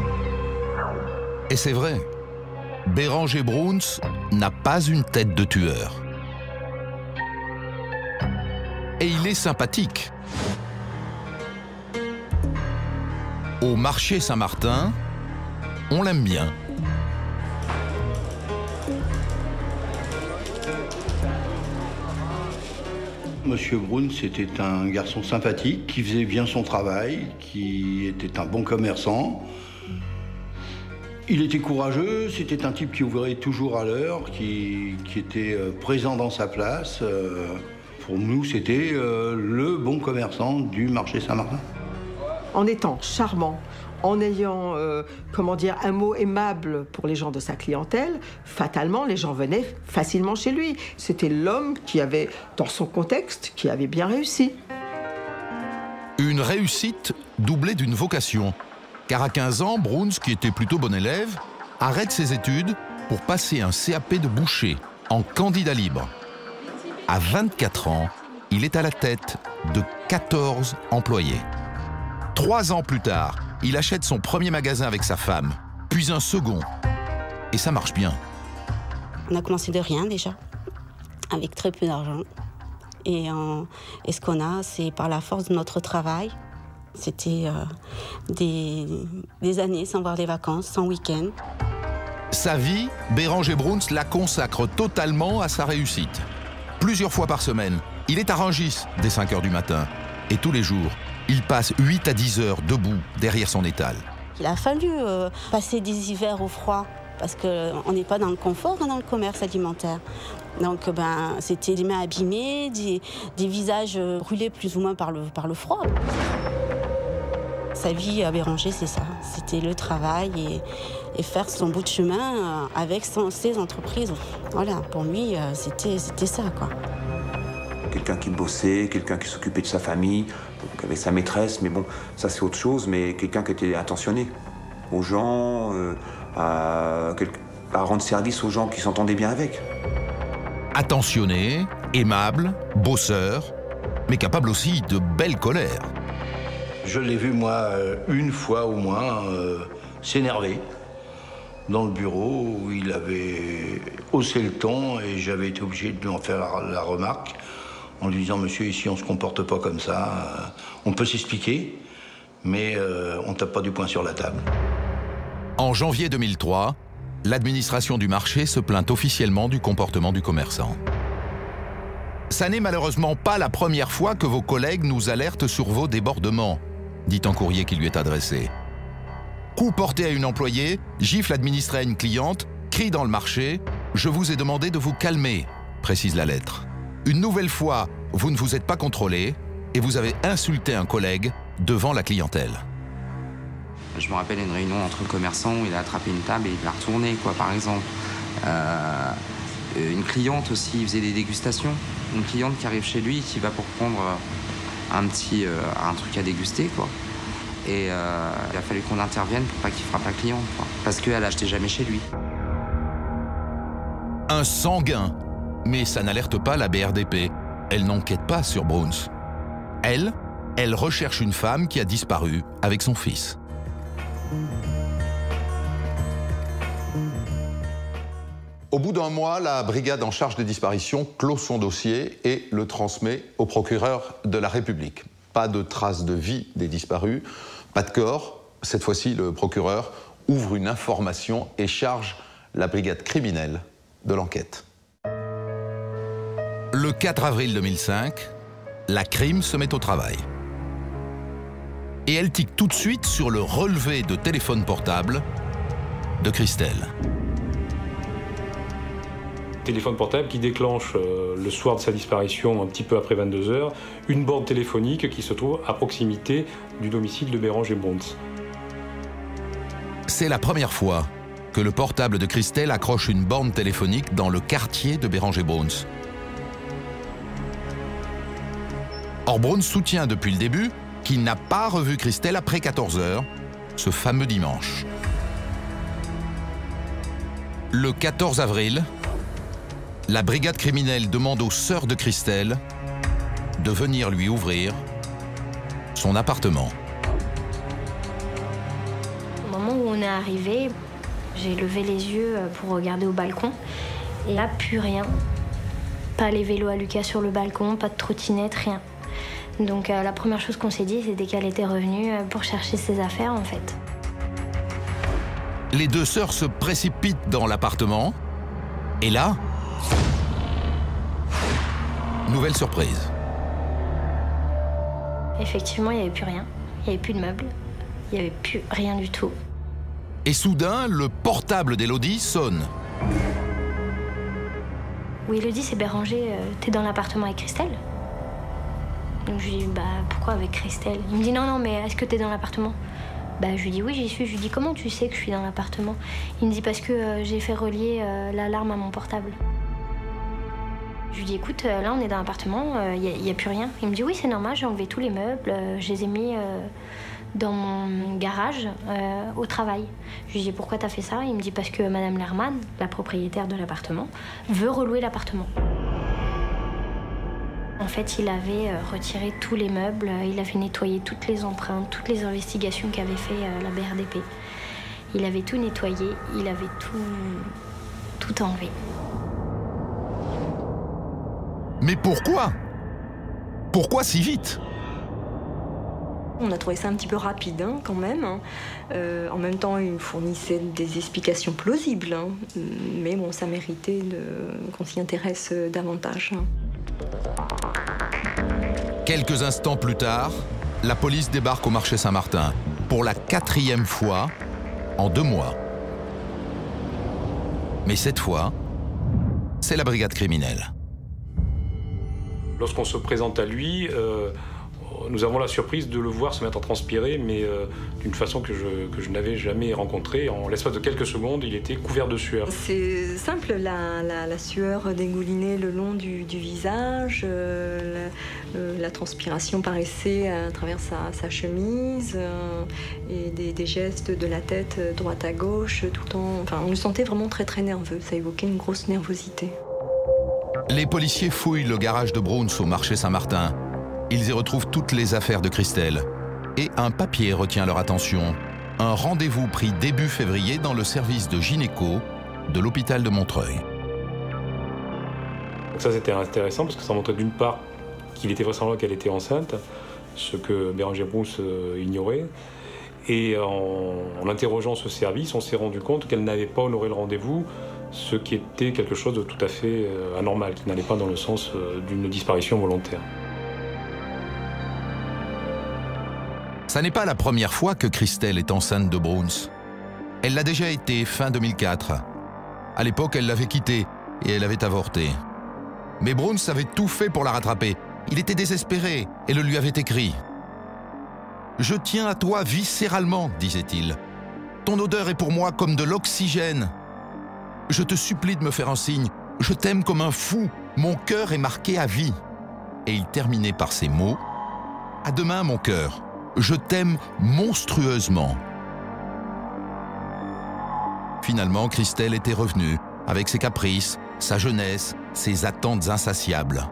Et c'est vrai, Béranger Bruns n'a pas une tête de tueur. Et il est sympathique. Au marché Saint-Martin, on l'aime bien. Monsieur Bruns était un garçon sympathique, qui faisait bien son travail, qui était un bon commerçant. Il était courageux, c'était un type qui ouvrait toujours à l'heure, qui, qui était présent dans sa place. Pour nous, c'était le bon commerçant du marché Saint-Martin. En étant charmant, en ayant, euh, comment dire, un mot aimable pour les gens de sa clientèle, fatalement, les gens venaient facilement chez lui. C'était l'homme qui avait, dans son contexte, qui avait bien réussi. Une réussite doublée d'une vocation. Car à quinze ans, Bruns, qui était plutôt bon élève, arrête ses études pour passer un C A P de boucher en candidat libre. À vingt-quatre ans, il est à la tête de quatorze employés. Trois ans plus tard, il achète son premier magasin avec sa femme, puis un second. Et ça marche bien. On a commencé de rien déjà, avec très peu d'argent. Et, euh, et ce qu'on a, c'est par la force de notre travail. C'était euh, des, des années sans voir les vacances, sans week-end. Sa vie, Béranger Bruns la consacre totalement à sa réussite. Plusieurs fois par semaine, il est à Rungis dès cinq heures du matin. Et tous les jours, il passe huit à dix heures debout derrière son étal. Il a fallu euh, passer des hivers au froid, parce qu'on n'est pas dans le confort hein, dans le commerce alimentaire. Donc ben, c'était des mains abîmées, des, des visages brûlés plus ou moins par le, par le froid. Sa vie à Béranger, c'est ça. C'était le travail et, et faire son bout de chemin avec son, ses entreprises. Voilà, pour lui, c'était, c'était ça, quoi. Quelqu'un qui bossait, quelqu'un qui s'occupait de sa famille, qui avait sa maîtresse, mais bon, ça c'est autre chose, mais quelqu'un qui était attentionné aux gens, euh, à, à rendre service aux gens qui s'entendaient bien avec. Attentionné, aimable, bosseur, mais capable aussi de belle colère. Je l'ai vu, moi, une fois au moins, euh, s'énerver dans le bureau où il avait haussé le ton et j'avais été obligé de lui en faire la, la remarque en lui disant « Monsieur, ici, on ne se comporte pas comme ça. Euh, on peut s'expliquer, mais euh, on ne tape pas du poing sur la table. » En janvier deux mille trois, l'administration du marché se plaint officiellement du comportement du commerçant. Ça n'est malheureusement pas la première fois que vos collègues nous alertent sur vos débordements, dit un courrier qui lui est adressé. Coup porté à une employée, gifle administré à une cliente, crie dans le marché « Je vous ai demandé de vous calmer », précise la lettre. Une nouvelle fois, vous ne vous êtes pas contrôlé et vous avez insulté un collègue devant la clientèle. Je me rappelle une réunion entre commerçants où il a attrapé une table et il l'a retournée, quoi, par exemple. Euh, une cliente aussi, il faisait des dégustations. Une cliente qui arrive chez lui, qui va pour prendre un petit euh, un truc à déguster, quoi. Et euh, il a fallu qu'on intervienne pour pas qu'il frappe la cliente, quoi, parce qu'elle achetait jamais chez lui. Un sanguin. Mais ça n'alerte pas la B R D P. Elle n'enquête pas sur Bruns. Elle, elle recherche une femme qui a disparu avec son fils. Au bout d'un mois, la brigade en charge des disparitions clôt son dossier et le transmet au procureur de la République. Pas de traces de vie des disparus, pas de corps. Cette fois-ci, le procureur ouvre une information et charge la brigade criminelle de l'enquête. Le quatre avril deux mille cinq, la crime se met au travail. Et elle tique tout de suite sur le relevé de téléphone portable de Christelle. Téléphone portable qui déclenche euh, le soir de sa disparition, un petit peu après vingt-deux heures, une borne téléphonique qui se trouve à proximité du domicile de Béranger Bruns. C'est la première fois que le portable de Christelle accroche une borne téléphonique dans le quartier de Béranger Bruns. Or, Bruns soutient depuis le début qu'il n'a pas revu Christelle après quatorze heures, ce fameux dimanche. Le quatorze avril, la brigade criminelle demande aux sœurs de Christelle de venir lui ouvrir son appartement. Au moment où on est arrivé, j'ai levé les yeux pour regarder au balcon et là, plus rien. Pas les vélos à Lucas sur le balcon, pas de trottinette, rien. Donc euh, la première chose qu'on s'est dit, c'était qu'elle était revenue pour chercher ses affaires, en fait. Les deux sœurs se précipitent dans l'appartement. Et là, nouvelle surprise. Effectivement, il n'y avait plus rien. Il n'y avait plus de meubles. Il n'y avait plus rien du tout. Et soudain, le portable d'Élodie sonne. Oui, Élodie, c'est Béranger. Euh, T'es dans l'appartement avec Christelle ? Donc je lui dis, bah pourquoi avec Christelle ? Il me dit, non, non, mais est-ce que t'es dans l'appartement ? Bah je lui dis, oui, j'y suis. Je lui dis, comment tu sais que je suis dans l'appartement ? Il me dit, parce que euh, j'ai fait relier euh, l'alarme à mon portable. Je lui dis, écoute, euh, là on est dans l'appartement, il euh, n'y a, a plus rien. Il me dit, oui, c'est normal, j'ai enlevé tous les meubles, euh, je les ai mis euh, dans mon garage euh, au travail. Je lui dis, pourquoi t'as fait ça ? Il me dit, parce que Madame Lerman, la propriétaire de l'appartement, veut relouer l'appartement. En fait, il avait retiré tous les meubles, il avait nettoyé toutes les empreintes, toutes les investigations qu'avait fait la B R D P. Il avait tout nettoyé, il avait tout, tout enlevé. Mais pourquoi ? Pourquoi si vite ? On a trouvé ça un petit peu rapide hein, quand même. Hein. Euh, en même temps, il fournissait des explications plausibles. Hein. Mais bon, ça méritait de... qu'on s'y intéresse davantage. Hein. Quelques instants plus tard, la police débarque au marché Saint-Martin pour la quatrième fois en deux mois. Mais cette fois, c'est la brigade criminelle. Lorsqu'on se présente à lui, euh, nous avons la surprise de le voir se mettre à transpirer, mais euh, d'une façon que je, que je n'avais jamais rencontrée. En l'espace de quelques secondes, il était couvert de sueur. C'est simple, la, la, la sueur dégoulinait le long du, du visage, euh, la, euh, la transpiration paraissait à travers sa, sa chemise, euh, et des, des gestes de la tête droite à gauche, tout le temps. Enfin, on le sentait vraiment très très nerveux, ça évoquait une grosse nervosité. Les policiers fouillent le garage de Bruns au marché Saint-Martin. Ils y retrouvent toutes les affaires de Christelle. Et un papier retient leur attention. Un rendez-vous pris début février dans le service de gynéco de l'hôpital de Montreuil. Donc ça, c'était intéressant parce que ça montrait d'une part qu'il était vraisemblable qu'elle était enceinte, ce que Bérengère Bruns euh, ignorait. Et en, en interrogeant ce service, on s'est rendu compte qu'elle n'avait pas honoré le rendez-vous, ce qui était quelque chose de tout à fait euh, anormal, qui n'allait pas dans le sens euh, d'une disparition volontaire. Ça n'est pas la première fois que Christelle est enceinte de Bruns. Elle l'a déjà été fin deux mille quatre. À l'époque, elle l'avait quitté et elle avait avorté. Mais Bruns avait tout fait pour la rattraper. Il était désespéré et le lui avait écrit. « Je tiens à toi viscéralement, disait-il. Ton odeur est pour moi comme de l'oxygène. Je te supplie de me faire un signe. Je t'aime comme un fou. Mon cœur est marqué à vie. » Et il terminait par ces mots. « À demain, mon cœur. Je t'aime monstrueusement. » Finalement, Christelle était revenue, avec ses caprices, sa jeunesse, ses attentes insatiables.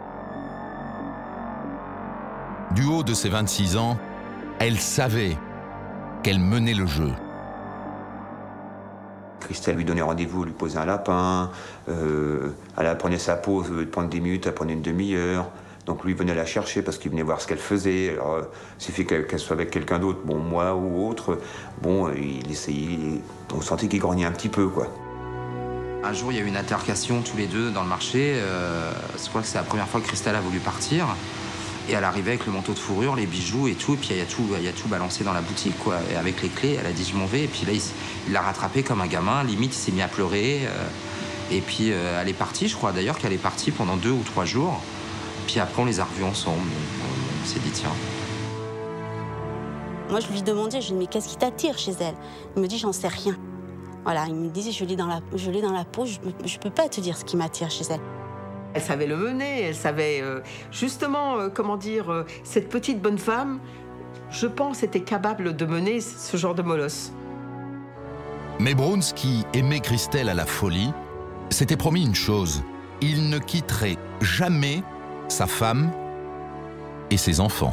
Du haut de ses vingt-six ans, elle savait qu'elle menait le jeu. Christelle lui donnait rendez-vous, lui posait un lapin, euh, elle prenait sa pause, au lieu de prendre dix minutes, elle prenait une demi-heure. Donc lui venait la chercher parce qu'il venait voir ce qu'elle faisait. Alors, euh, il suffit qu'elle qu'elle soit avec quelqu'un d'autre, bon, moi ou autre, bon, il essayait, on sentait qu'il grognait un petit peu, quoi. Un jour, il y a eu une altercation tous les deux dans le marché. Euh, je crois que c'est la première fois que Christelle a voulu partir. Et elle arrivait avec le manteau de fourrure, les bijoux et tout. Et puis il y a tout, il y a tout balancé dans la boutique, quoi. Et avec les clés, elle a dit je m'en vais. Et puis là, il l'a rattrapé comme un gamin. Limite, il s'est mis à pleurer. Euh, et puis euh, elle est partie, je crois d'ailleurs qu'elle est partie pendant deux ou trois jours. Puis après, on les a revus ensemble. On, on s'est dit tiens. Moi, je lui demandais, je lui dis mais qu'est-ce qui t'attire chez elle? Il me dit j'en sais rien. Voilà, il me disait je l'ai dans la, je l'ai dans la peau. Je, je peux pas te dire ce qui m'attire chez elle. Elle savait le mener, elle savait euh, justement, euh, comment dire, euh, cette petite bonne femme, je pense, était capable de mener ce genre de molosse. Mais Bruns, qui aimait Christelle à la folie, s'était promis une chose. Il ne quitterait jamais sa femme et ses enfants.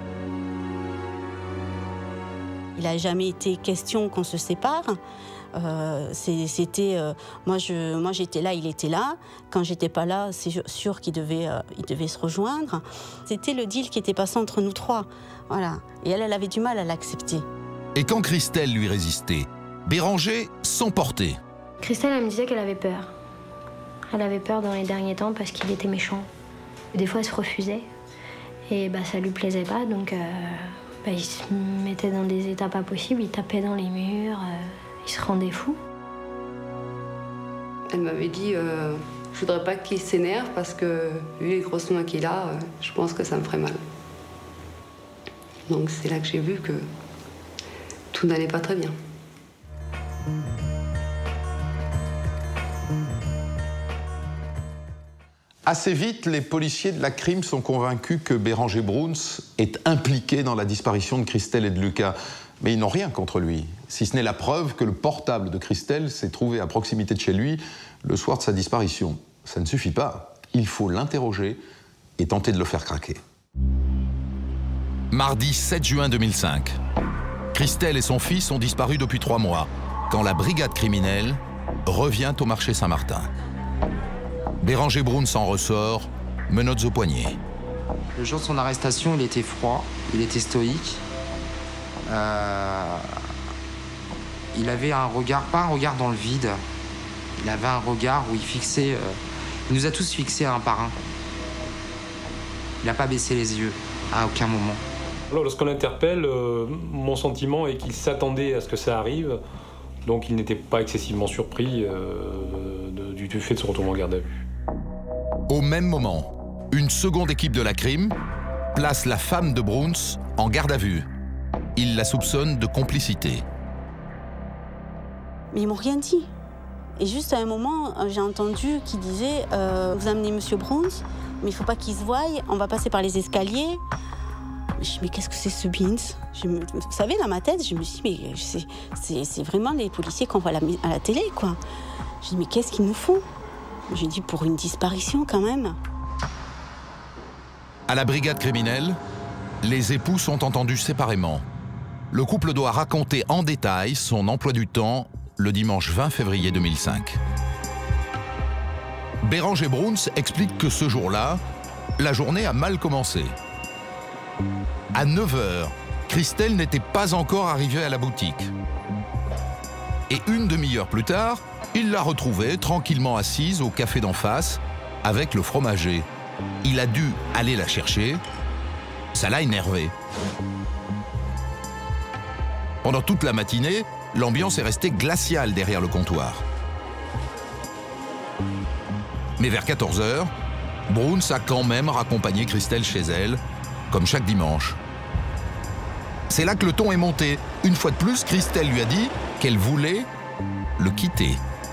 Il n'a jamais été question qu'on se sépare. Euh, c'était euh, moi je moi j'étais là, il était là. Quand j'étais pas là, c'est sûr qu'il devait euh, il devait se rejoindre. C'était le deal qui était passé entre nous trois. Voilà. Et elle, elle avait du mal à l'accepter. Et quand Christelle lui résistait, Béranger s'emportait. Christelle, elle me disait qu'elle avait peur. Elle avait peur dans les derniers temps parce qu'il était méchant. Des fois, elle se refusait et bah ça lui plaisait pas, donc euh, bah, il se mettait dans des états pas possibles. Il tapait dans les murs. Euh, Il se rendait fou. Elle m'avait dit euh, je voudrais pas qu'il s'énerve parce que vu les grosses mains qu'il a, euh, je pense que ça me ferait mal. Donc c'est là que j'ai vu que tout n'allait pas très bien. Assez vite, les policiers de la crime sont convaincus que Bérengère Bruns est impliqué dans la disparition de Christelle et de Lucas. Mais ils n'ont rien contre lui, si ce n'est la preuve que le portable de Christelle s'est trouvé à proximité de chez lui le soir de sa disparition. Ça ne suffit pas, il faut l'interroger et tenter de le faire craquer. Mardi sept juin deux mille cinq. Christelle et son fils ont disparu depuis trois mois, quand la brigade criminelle revient au marché Saint-Martin. Bérengère Bruns en ressort, menottes au poignet. Le jour de son arrestation, il était froid, il était stoïque. Euh, il avait un regard, pas un regard dans le vide, il avait un regard où il fixait, euh, il nous a tous fixés un par un. Il n'a pas baissé les yeux à aucun moment. Alors, lorsqu'on l'interpelle, euh, mon sentiment est qu'il s'attendait à ce que ça arrive, donc il n'était pas excessivement surpris euh, de, du, du fait de ce retournement en garde à vue. Au même moment, une seconde équipe de la crime place la femme de Bruns en garde à vue. Il la soupçonne de complicité. Mais ils m'ont rien dit. Et juste à un moment, j'ai entendu qu'il disait euh, « Vous amenez Monsieur Bruns, mais il ne faut pas qu'il se voie, on va passer par les escaliers. » Je me dis « Mais qu'est-ce que c'est ce Beans ?» Vous savez, dans ma tête, je me suis dit « Mais c'est vraiment les policiers qu'on voit à la, à la télé, quoi. » Je dis « Mais qu'est-ce qu'ils nous font ?» J'ai dit « Pour une disparition, quand même. » À la brigade criminelle, les époux sont entendus séparément. Le couple doit raconter en détail son emploi du temps le dimanche vingt février deux mille cinq. Béranger Bruns explique que ce jour-là, la journée a mal commencé. À neuf heures, Christelle n'était pas encore arrivée à la boutique. Et une demi-heure plus tard, il l'a retrouvée tranquillement assise au café d'en face avec le fromager. Il a dû aller la chercher. Ça l'a énervé. Pendant toute la matinée, l'ambiance est restée glaciale derrière le comptoir. Mais vers quatorze heures, Bruns a quand même raccompagné Christelle chez elle, comme chaque dimanche. C'est là que le ton est monté. Une fois de plus, Christelle lui a dit qu'elle voulait le quitter.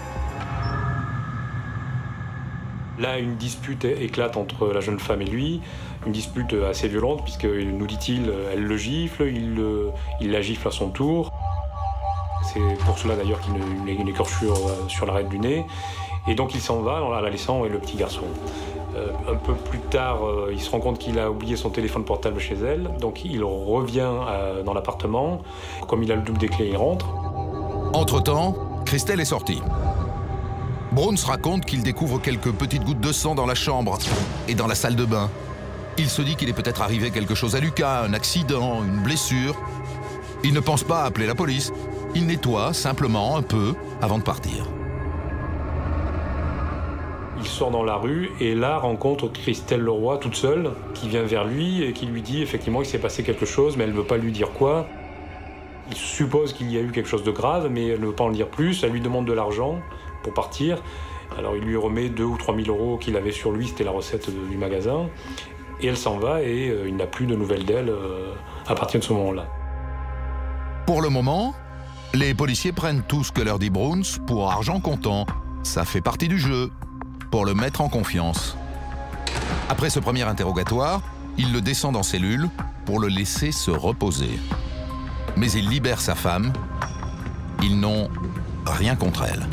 Là, une dispute éclate entre la jeune femme et lui, une dispute assez violente, puisque, nous dit-il, elle le gifle, il, le, il la gifle à son tour. C'est pour cela d'ailleurs qu'il a une écorchure sur l'arête du nez. Et donc il s'en va en la laissant et le petit garçon. Euh, un peu plus tard, euh, il se rend compte qu'il a oublié son téléphone portable chez elle, donc il revient euh, dans l'appartement. Comme il a le double des clés, il rentre. Entre-temps, Christelle est sortie. Bruns raconte qu'il découvre quelques petites gouttes de sang dans la chambre et dans la salle de bain. Il se dit qu'il est peut-être arrivé quelque chose à Lucas, un accident, une blessure. Il ne pense pas appeler la police. Il nettoie simplement un peu avant de partir. Il sort dans la rue et là rencontre Christelle Leroy toute seule qui vient vers lui et qui lui dit effectivement qu'il s'est passé quelque chose, mais elle ne veut pas lui dire quoi. Il suppose qu'il y a eu quelque chose de grave, mais elle ne veut pas en dire plus. Elle lui demande de l'argent pour partir. Alors il lui remet deux ou trois mille euros qu'il avait sur lui, c'était la recette de, du magasin. Et elle s'en va et euh, il n'a plus de nouvelles d'elle euh, à partir de ce moment-là. Pour le moment, les policiers prennent tout ce que leur dit Bruns pour argent comptant. Ça fait partie du jeu, pour le mettre en confiance. Après ce premier interrogatoire, il le descend en cellule pour le laisser se reposer. Mais il libère sa femme. Ils n'ont rien contre elle.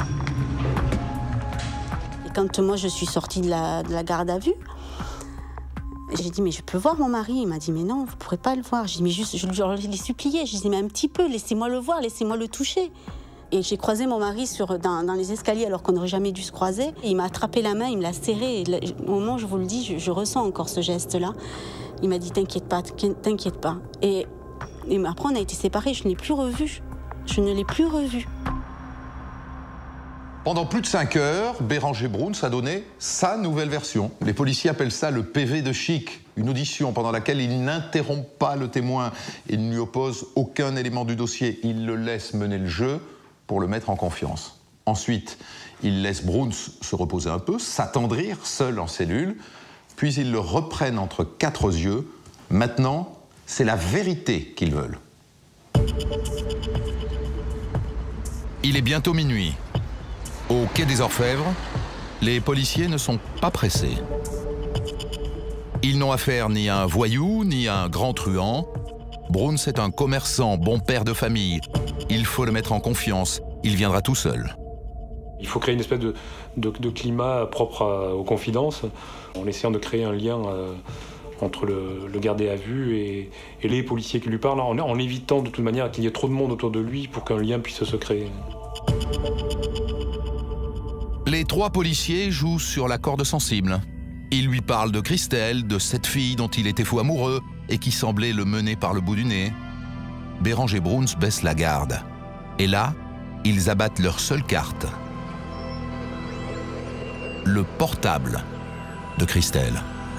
Et quand moi je suis sortie de la, de la garde à vue, j'ai dit mais je peux voir mon mari. Il m'a dit mais non, vous ne pourrez pas le voir. J'ai dit mais juste, je, je l'ai supplié. Je dis mais un petit peu, laissez-moi le voir, laissez-moi le toucher. Et j'ai croisé mon mari sur, dans, dans les escaliers alors qu'on n'aurait jamais dû se croiser. Et il m'a attrapé la main, il me l'a serré. Et là, au moment où je vous le dis, je, je ressens encore ce geste-là. Il m'a dit t'inquiète pas, t'inquiète pas. Et, et après on a été séparés, je ne l'ai plus revu. Je ne l'ai plus revu. Pendant plus de cinq heures, Béranger Bruns a donné sa nouvelle version. Les policiers appellent ça le P V de chic, une audition pendant laquelle il n'interrompt pas le témoin et ne lui oppose aucun élément du dossier. Il le laisse mener le jeu pour le mettre en confiance. Ensuite, il laisse Bruns se reposer un peu, s'attendrir seul en cellule, puis ils le reprennent entre quatre yeux. Maintenant, c'est la vérité qu'ils veulent. Il est bientôt minuit. Au quai des Orfèvres, les policiers ne sont pas pressés. Ils n'ont affaire ni à un voyou, ni à un grand truand. Bruns est un commerçant, bon père de famille. Il faut le mettre en confiance. Il viendra tout seul. Il faut créer une espèce de, de, de climat propre à, aux confidences, en essayant de créer un lien euh, entre le, le gardé à vue et, et les policiers qui lui parlent, en, en évitant de toute manière qu'il y ait trop de monde autour de lui pour qu'un lien puisse se créer. Les trois policiers jouent sur la corde sensible. Ils lui parlent de Christelle, de cette fille dont il était fou amoureux et qui semblait le mener par le bout du nez. Béranger Bruns baisse la garde. Et là, ils abattent leur seule carte. Le portable de Christelle.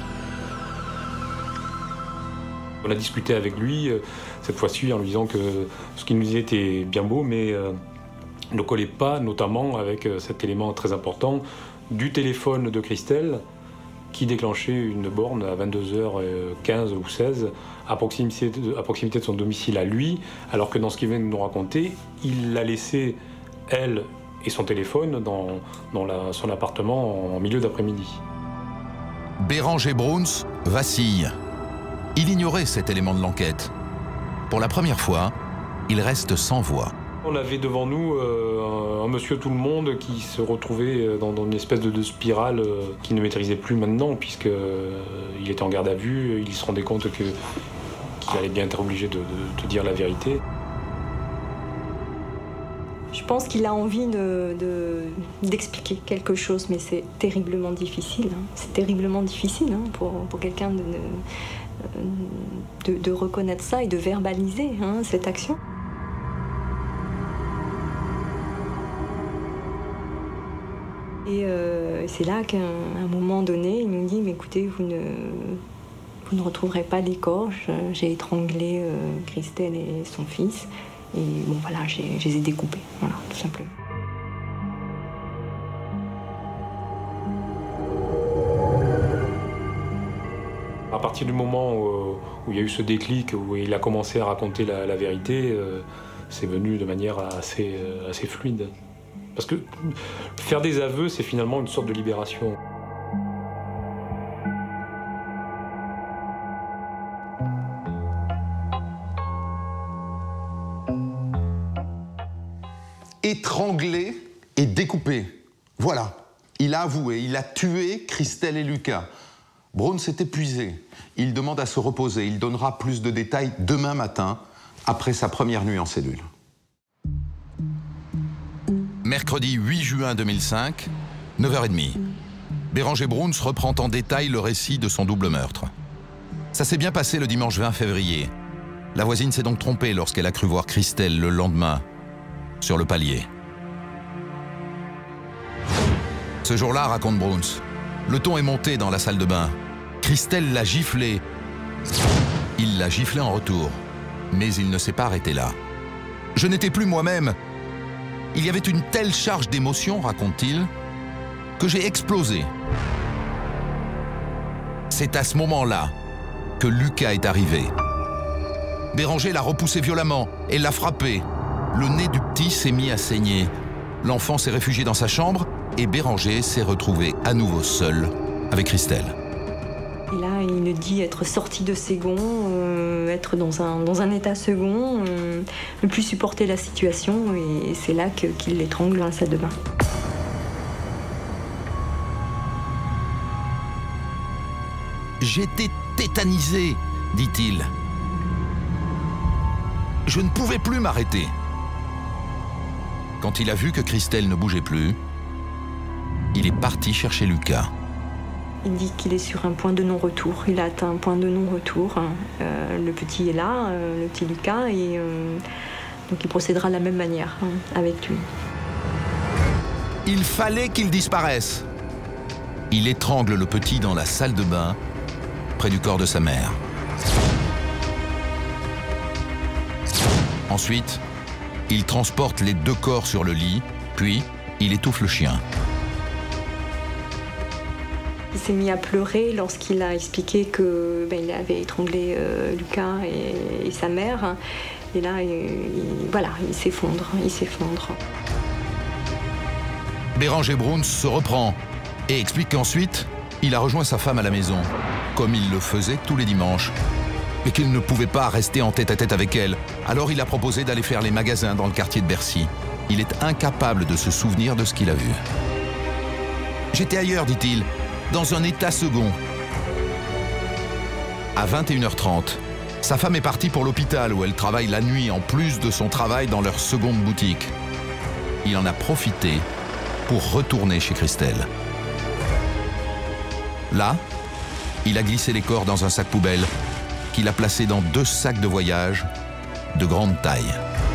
On a discuté avec lui, euh, cette fois-ci, en lui disant que ce qu'il nous disait était bien beau, mais euh, ne collait pas, notamment avec euh, cet élément très important du téléphone de Christelle, qui déclenchait une borne à vingt-deux heures quinze ou seize à proximité, de, à proximité de son domicile à lui, alors que dans ce qu'il vient de nous raconter, il l'a laissé, elle et son téléphone, dans, dans la, son appartement en milieu d'après-midi. Béranger Bruns vacille. Il ignorait cet élément de l'enquête. Pour la première fois, il reste sans voix. On avait devant nous euh, un, un monsieur tout le monde qui se retrouvait dans, dans une espèce de, de spirale euh, qu'il ne maîtrisait plus maintenant, puisqu'il euh, était en garde à vue, il se rendait compte que, qu'il allait bien être obligé de, de, de dire la vérité. Je pense qu'il a envie de, de, d'expliquer quelque chose, mais c'est terriblement difficile. Hein. C'est terriblement difficile hein, pour, pour quelqu'un de, de, de reconnaître ça et de verbaliser hein, cette action. Et euh, c'est là qu'à un moment donné, il nous dit « Mais écoutez, vous ne, vous ne retrouverez pas les corps. J'ai étranglé euh, Christelle et son fils. Et bon, voilà, je les ai découpés. Voilà, tout simplement. » À partir du moment où, où il y a eu ce déclic, où il a commencé à raconter la, la vérité, euh, c'est venu de manière assez, assez fluide. Parce que faire des aveux, c'est finalement une sorte de libération. Étranglé et découpé. Voilà. Il a avoué, il a tué Christelle et Lucas. Bruns s'est épuisé. Il demande à se reposer. Il donnera plus de détails demain matin, après sa première nuit en cellule. Mercredi huit juin deux mille cinq, neuf heures trente. Béranger Bruns reprend en détail le récit de son double meurtre. Ça s'est bien passé le dimanche vingt février. La voisine s'est donc trompée lorsqu'elle a cru voir Christelle le lendemain, sur le palier. Ce jour-là, raconte Bruns, le ton est monté dans la salle de bain. Christelle l'a giflé. Il l'a giflé en retour. Mais il ne s'est pas arrêté là. Je n'étais plus moi-même. Il y avait une telle charge d'émotion, raconte-t-il, que j'ai explosé. C'est à ce moment-là que Lucas est arrivé. Béranger l'a repoussé violemment et l'a frappé. Le nez du petit s'est mis à saigner. L'enfant s'est réfugié dans sa chambre et Béranger s'est retrouvé à nouveau seul avec Christelle. Et là, il nous dit être sorti de ses gonds, euh, être dans un, dans un état second, euh, ne plus supporter la situation, et c'est là que, qu'il l'étrangle dans la salle de bain. J'étais tétanisé, dit-il. Je ne pouvais plus m'arrêter. Quand il a vu que Christelle ne bougeait plus, il est parti chercher Lucas. Il dit qu'il est sur un point de non-retour. Il a atteint un point de non-retour. Euh, le petit est là, euh, le petit Lucas, et euh, donc il procédera de la même manière hein, avec lui. Il fallait qu'il disparaisse. Il étrangle le petit dans la salle de bain, près du corps de sa mère. Ensuite, il transporte les deux corps sur le lit, puis il étouffe le chien. Il s'est mis à pleurer lorsqu'il a expliqué que ben, il avait étranglé euh, Lucas et, et sa mère. Et là, il, il, voilà, il s'effondre, il s'effondre. Béranger Bruns se reprend et explique qu'ensuite, il a rejoint sa femme à la maison, comme il le faisait tous les dimanches, mais qu'il ne pouvait pas rester en tête-à-tête avec elle. Alors il a proposé d'aller faire les magasins dans le quartier de Bercy. Il est incapable de se souvenir de ce qu'il a vu. J'étais ailleurs, dit-il, dans un état second. À vingt et une heures trente, sa femme est partie pour l'hôpital où elle travaille la nuit en plus de son travail dans leur seconde boutique. Il en a profité pour retourner chez Christelle. Là, il a glissé les corps dans un sac poubelle qu'il a placé dans deux sacs de voyage de grande taille.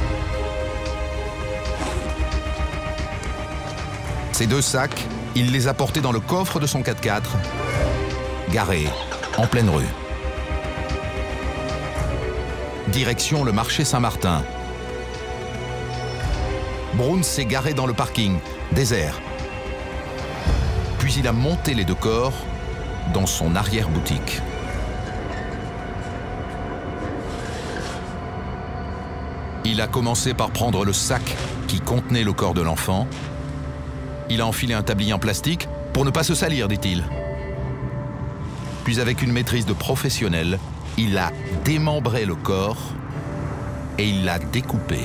Ces deux sacs, il les a portés dans le coffre de son quatre-quatre, garé en pleine rue. Direction le marché Saint-Martin. Bruns s'est garé dans le parking, désert. Puis il a monté les deux corps dans son arrière-boutique. Il a commencé par prendre le sac qui contenait le corps de l'enfant. Il a enfilé un tablier en plastique pour ne pas se salir, dit-il. Puis avec une maîtrise de professionnel, il a démembré le corps et il l'a découpé.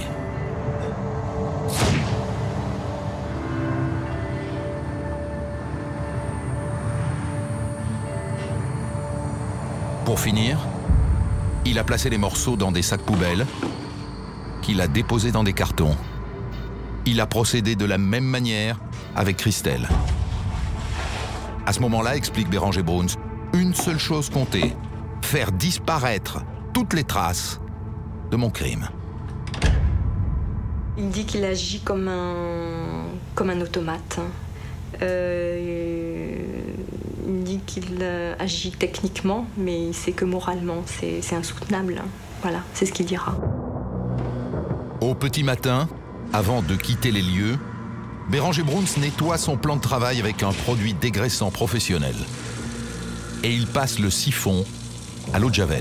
Pour finir, il a placé les morceaux dans des sacs poubelles qu'il a déposés dans des cartons. Il a procédé de la même manière avec Christelle. À ce moment-là, explique Béranger Bruns, une seule chose comptait, faire disparaître toutes les traces de mon crime. Il dit qu'il agit comme un, comme un automate. Euh, il dit qu'il agit techniquement, mais il sait que moralement, c'est insoutenable. Voilà, c'est ce qu'il dira. Au petit matin, avant de quitter les lieux, Béranger Bruns nettoie son plan de travail avec un produit dégraissant professionnel. Et il passe le siphon à l'eau de Javel.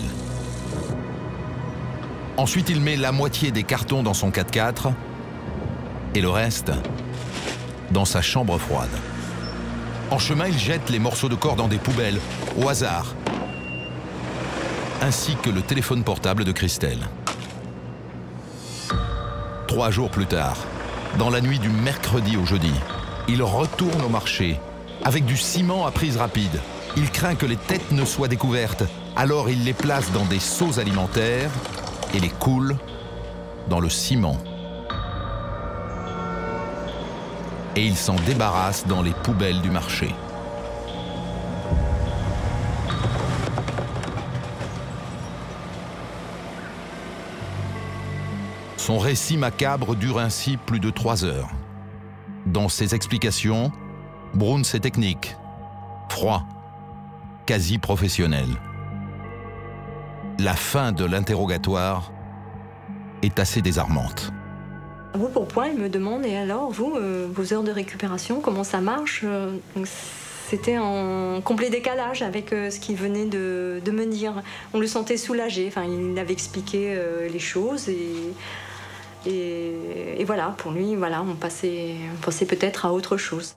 Ensuite, il met la moitié des cartons dans son quatre-quatre et le reste dans sa chambre froide. En chemin, il jette les morceaux de corps dans des poubelles, au hasard, ainsi que le téléphone portable de Christelle. Trois jours plus tard, dans la nuit du mercredi au jeudi, il retourne au marché avec du ciment à prise rapide. Il craint que les têtes ne soient découvertes, alors il les place dans des seaux alimentaires et les coule dans le ciment. Et il s'en débarrasse dans les poubelles du marché. Son récit macabre dure ainsi plus de trois heures. Dans ses explications, Bruns est technique, froid, quasi professionnel. La fin de l'interrogatoire est assez désarmante. Vous, pour point, il me demande, et alors, vous, euh, vos heures de récupération, comment ça marche? euh, C'était en complet décalage avec euh, ce qu'il venait de, de me dire. On le sentait soulagé, enfin, il avait expliqué euh, les choses, et, et, et voilà, pour lui, voilà, on passait, on passait peut-être à autre chose.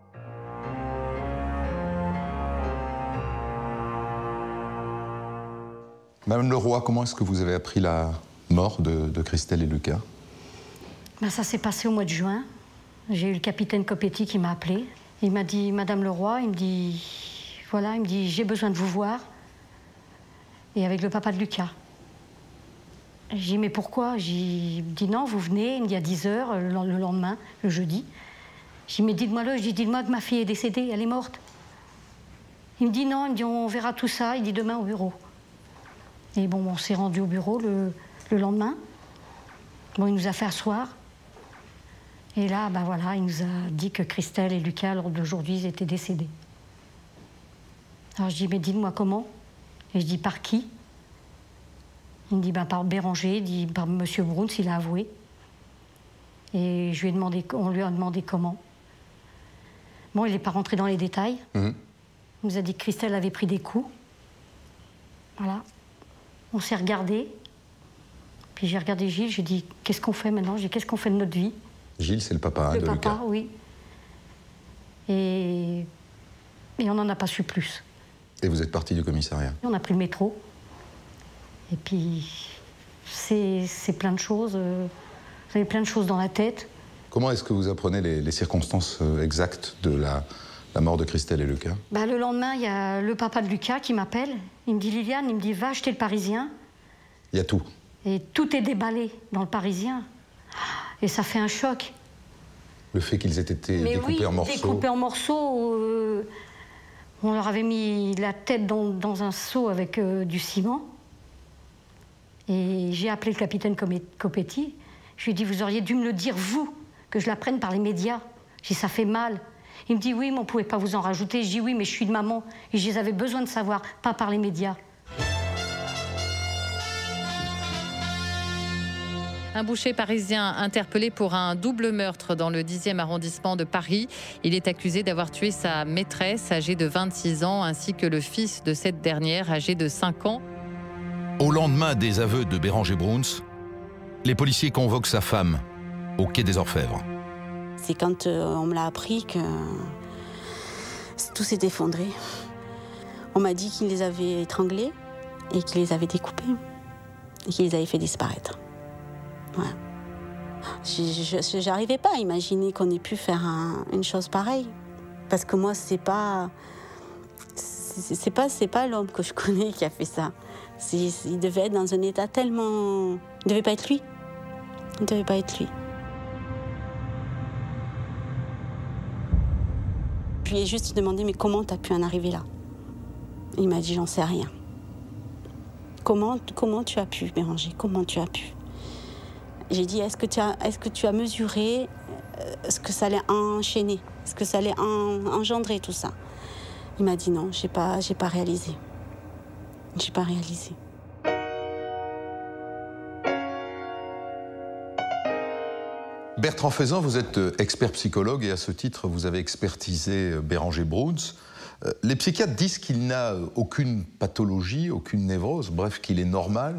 Madame Leroy, comment est-ce que vous avez appris la mort de, de Christelle et Lucas? Ben, ça s'est passé au mois de juin. J'ai eu le capitaine Copetti qui m'a appelé. Il m'a dit, Madame Leroy, il me dit, voilà, il me dit, j'ai besoin de vous voir. Et avec le papa de Lucas. J'ai dit, mais pourquoi? J'ai dit, non, vous venez, il me dit, à dix heures, le lendemain, le jeudi. J'ai dit, mais dites-moi-le, j'ai dit, dites-moi que ma fille est décédée, elle est morte. Il me dit, non, il me dit, on verra tout ça, il dit, demain au bureau. Et bon, on s'est rendu au bureau le, le lendemain. Bon, il nous a fait asseoir. Et là, ben voilà, il nous a dit que Christelle et Lucas, lors d'aujourd'hui, ils étaient décédés. Alors je dis, mais dites-moi comment? Et je dis, par qui? Il me dit, ben, par Béranger, il dit, par Monsieur Bruns, il a avoué. Et je lui ai demandé, on lui a demandé comment. Bon, il n'est pas rentré dans les détails. Mmh. Il nous a dit que Christelle avait pris des coups. Voilà. On s'est regardé. Puis j'ai regardé Gilles, j'ai dit, qu'est-ce qu'on fait maintenant? J'ai dit, qu'est-ce qu'on fait de notre vie? Gilles, c'est le papa le de papa, Lucas. Oui. Et... et on n'en a pas su plus. Et vous êtes parti du commissariat? On a pris le métro. Et puis, c'est plein de choses. Euh... Vous avez plein de choses dans la tête. Comment est-ce que vous apprenez les, les circonstances exactes de la, la mort de Christelle et Lucas? Bah, le lendemain, il y a le papa de Lucas qui m'appelle. Il me dit, Liliane, il me dit, va acheter le Parisien. Il y a tout. Et tout est déballé dans le Parisien. Et ça fait un choc. Le fait qu'ils aient été Mais découpés oui, en morceaux. découpés en morceaux. Euh, on leur avait mis la tête dans, dans un seau avec euh, du ciment. Et j'ai appelé le capitaine Copetti. Je lui ai dit, vous auriez dû me le dire, vous, que je la prenne par les médias. J'ai dit, ça fait mal. Il me dit, oui, mais on ne pouvait pas vous en rajouter. Je dis, oui, mais je suis une maman. Et je les avais besoin de savoir, pas par les médias. Un boucher parisien interpellé pour un double meurtre dans le dixième arrondissement de Paris. Il est accusé d'avoir tué sa maîtresse, âgée de vingt-six ans, ainsi que le fils de cette dernière, âgé de cinq ans. Au lendemain des aveux de Béranger Bruns, les policiers convoquent sa femme au quai des Orfèvres. C'est quand euh, on me l'a appris que tout s'est effondré. On m'a dit qu'il les avait étranglés et qu'il les avait découpés et qu'il les avait fait disparaître. Ouais. Je n'arrivais pas à imaginer qu'on ait pu faire un, une chose pareille. Parce que moi, c'est pas, c'est pas, c'est pas l'homme que je connais qui a fait ça. Il devait être dans un état tellement... Il ne devait pas être lui. Il ne devait pas être lui. Je lui ai juste demandé, mais comment tu as pu en arriver là? Il m'a dit, j'en sais rien. Comment, comment tu as pu, Béranger? Comment tu as pu? J'ai dit, est-ce que tu as, est-ce que tu as mesuré ce que ça allait enchaîner, ce que ça allait en, engendrer, tout ça? Il m'a dit non, j'ai pas, j'ai pas réalisé. J'ai pas réalisé. Bertrand Faisan, vous êtes expert psychologue et à ce titre, vous avez expertisé Béranger Bruns. Les psychiatres disent qu'il n'a aucune pathologie, aucune névrose, bref, qu'il est normal.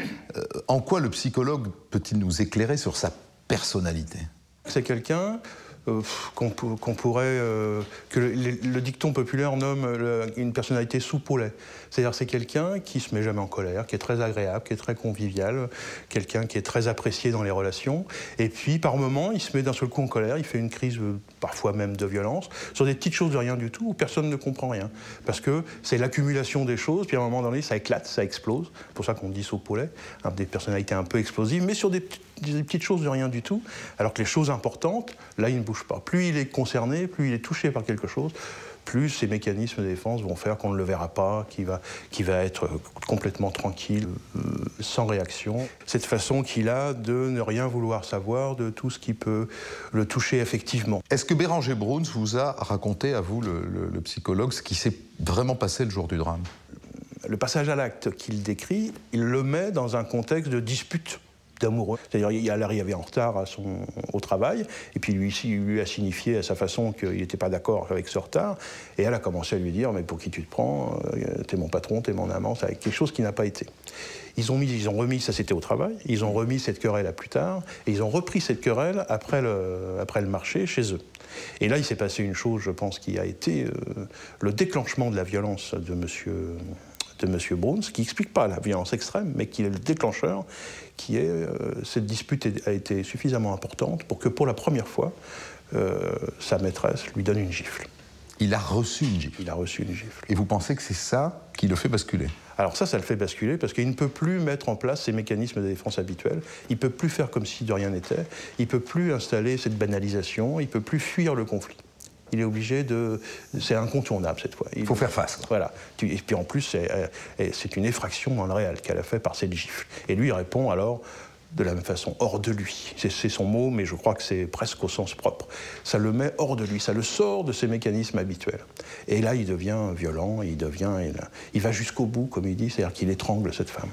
En quoi le psychologue peut-il nous éclairer sur sa personnalité? C'est quelqu'un euh, qu'on qu'on pourrait... Euh, que le, le dicton populaire nomme le, une personnalité soupe au lait. C'est-à-dire c'est quelqu'un qui se met jamais en colère, qui est très agréable, qui est très convivial, quelqu'un qui est très apprécié dans les relations. Et puis, par moments, il se met d'un seul coup en colère, il fait une crise, euh, parfois même de violence, sur des petites choses de rien du tout, où personne ne comprend rien. Parce que c'est l'accumulation des choses, puis à un moment donné, ça éclate, ça explose. C'est pour ça qu'on dit soupe au lait, hein, des personnalités un peu explosives, mais sur des, des petites choses de rien du tout. Alors que les choses importantes, là, il ne bouge pas. Plus il est concerné, plus il est touché par quelque chose, plus ces mécanismes de défense vont faire qu'on ne le verra pas, qu'il va, qu'il va être complètement tranquille, euh, sans réaction. Cette façon qu'il a de ne rien vouloir savoir de tout ce qui peut le toucher effectivement. Est-ce que Béranger Bruns vous a raconté, à vous, le, le, le psychologue, ce qui s'est vraiment passé le jour du drame? Le passage à l'acte qu'il décrit, il le met dans un contexte de dispute d'amoureux. C'est-à-dire il arrivait en retard à son, au travail, et puis lui, il lui a signifié à sa façon qu'il n'était pas d'accord avec ce retard, et elle a commencé à lui dire « mais pour qui tu te prends? T'es mon patron, t'es mon amant », c'est quelque chose qui n'a pas été. Ils ont, mis, ils ont remis, ça c'était au travail, ils ont remis cette querelle à plus tard, et ils ont repris cette querelle après le, après le marché chez eux. Et là, il s'est passé une chose, je pense, qui a été euh, le déclenchement de la violence de monsieur... de M. Bruns, qui n'explique pas la violence extrême, mais qui est le déclencheur, qui est euh, cette dispute a été suffisamment importante pour que pour la première fois, euh, sa maîtresse lui donne une gifle. Il a reçu une gifle. Il a reçu une gifle. Et vous pensez que c'est ça qui le fait basculer? Alors ça, ça le fait basculer parce qu'il ne peut plus mettre en place ses mécanismes de défense habituels. Il ne peut plus faire comme si de rien n'était. Il ne peut plus installer cette banalisation. Il ne peut plus fuir le conflit. Il est obligé de... C'est incontournable cette fois. Il faut faire face. Voilà. Et puis en plus, c'est une effraction dans le réel qu'elle a fait par cette gifle. Et lui, il répond alors de la même façon, hors de lui. C'est son mot, mais je crois que c'est presque au sens propre. Ça le met hors de lui, ça le sort de ses mécanismes habituels. Et là, il devient violent, il devient... Il, il va jusqu'au bout, comme il dit, c'est-à-dire qu'il étrangle cette femme.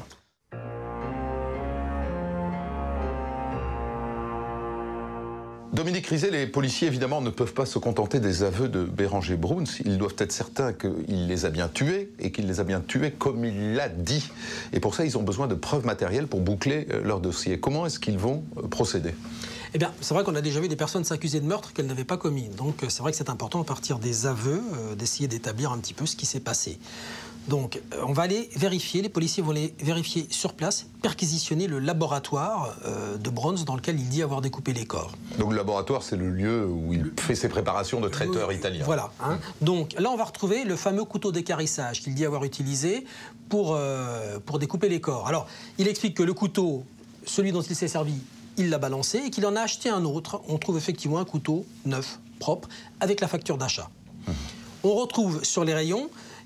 Dominique Rizet, les policiers, évidemment, ne peuvent pas se contenter des aveux de Béranger Bruns. Ils doivent être certains qu'il les a bien tués et qu'il les a bien tués comme il l'a dit. Et pour ça, ils ont besoin de preuves matérielles pour boucler leur dossier. Comment est-ce qu'ils vont procéder ? Eh bien, c'est vrai qu'on a déjà vu des personnes s'accuser de meurtre qu'elles n'avaient pas commis. Donc, c'est vrai que c'est important, à partir des aveux, euh, d'essayer d'établir un petit peu ce qui s'est passé. Donc, euh, on va aller vérifier, les policiers vont aller vérifier sur place, perquisitionner le laboratoire euh, de Bruns dans lequel il dit avoir découpé les corps. Donc, le laboratoire, c'est le lieu où il fait ses préparations de traiteur euh, italien. Voilà. Hein. Donc, là, on va retrouver le fameux couteau d'équarrissage qu'il dit avoir utilisé pour, euh, pour découper les corps. Alors, il explique que le couteau, celui dont il s'est servi, il l'a balancé et qu'il en a acheté un autre. On trouve effectivement un couteau neuf, propre, avec la facture d'achat. Mmh. On retrouve sur les rayons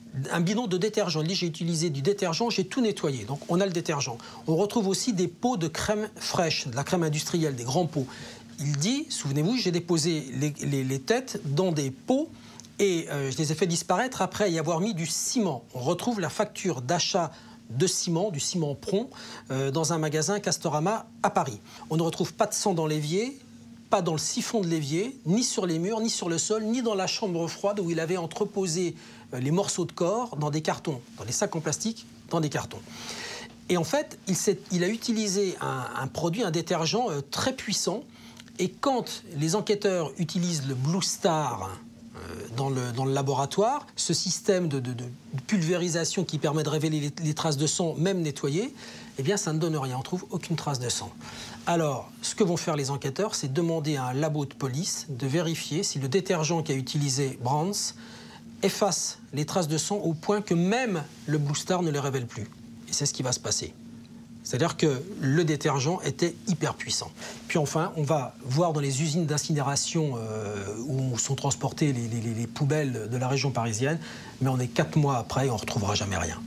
un bidon de détergent. Il dit, j'ai utilisé du détergent, j'ai tout nettoyé. Donc on a le détergent. On retrouve aussi des pots de crème fraîche, de la crème industrielle, des grands pots. Il dit, souvenez-vous, j'ai déposé les, les, les têtes dans des pots et euh, je les ai fait disparaître après y avoir mis du ciment. On retrouve la facture d'achat de ciment, du ciment Pron, euh, dans un magasin Castorama à Paris. On ne retrouve pas de sang dans l'évier, pas dans le siphon de l'évier, ni sur les murs, ni sur le sol, ni dans la chambre froide où il avait entreposé euh, les morceaux de corps dans des cartons, dans des sacs en plastique, dans des cartons. Et en fait, il, il a utilisé un, un produit, un détergent euh, très puissant. Et quand les enquêteurs utilisent le Blue Star euh, dans, le, dans le laboratoire, ce système de, de, de pulvérisation qui permet de révéler les, les traces de sang, même nettoyées, eh bien, ça ne donne rien. On ne trouve aucune trace de sang. Alors, ce que vont faire les enquêteurs, c'est demander à un labo de police de vérifier si le détergent qu'a utilisé Brands efface les traces de sang au point que même le Blue Star ne les révèle plus. Et c'est ce qui va se passer. C'est-à-dire que le détergent était hyper puissant. Puis enfin, on va voir dans les usines d'incinération euh, où sont transportées les, les, les poubelles de la région parisienne, mais on est quatre mois après et on ne retrouvera jamais rien.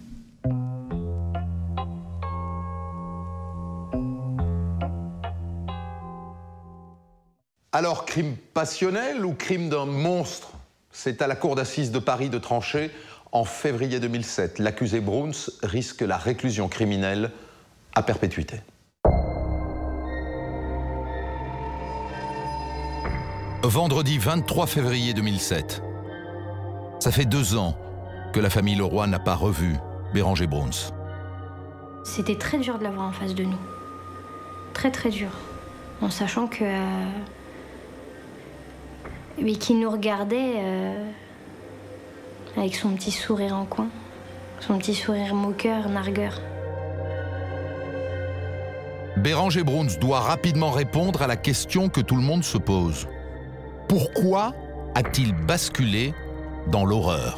Alors, crime passionnel ou crime d'un monstre? C'est à la cour d'assises de Paris de trancher. En février deux mille sept, l'accusé Bruns risque la réclusion criminelle à perpétuité. Vendredi vingt-trois février deux mille sept. Ça fait deux ans que la famille Leroy n'a pas revu Bérengère Bruns. C'était très dur de l'avoir en face de nous. Très très dur. En sachant que... Euh... Mais qu'il nous regardait euh... avec son petit sourire en coin. Son petit sourire moqueur, nargueur. Bérengère Bruns doit rapidement répondre à la question que tout le monde se pose. Pourquoi a-t-il basculé dans l'horreur?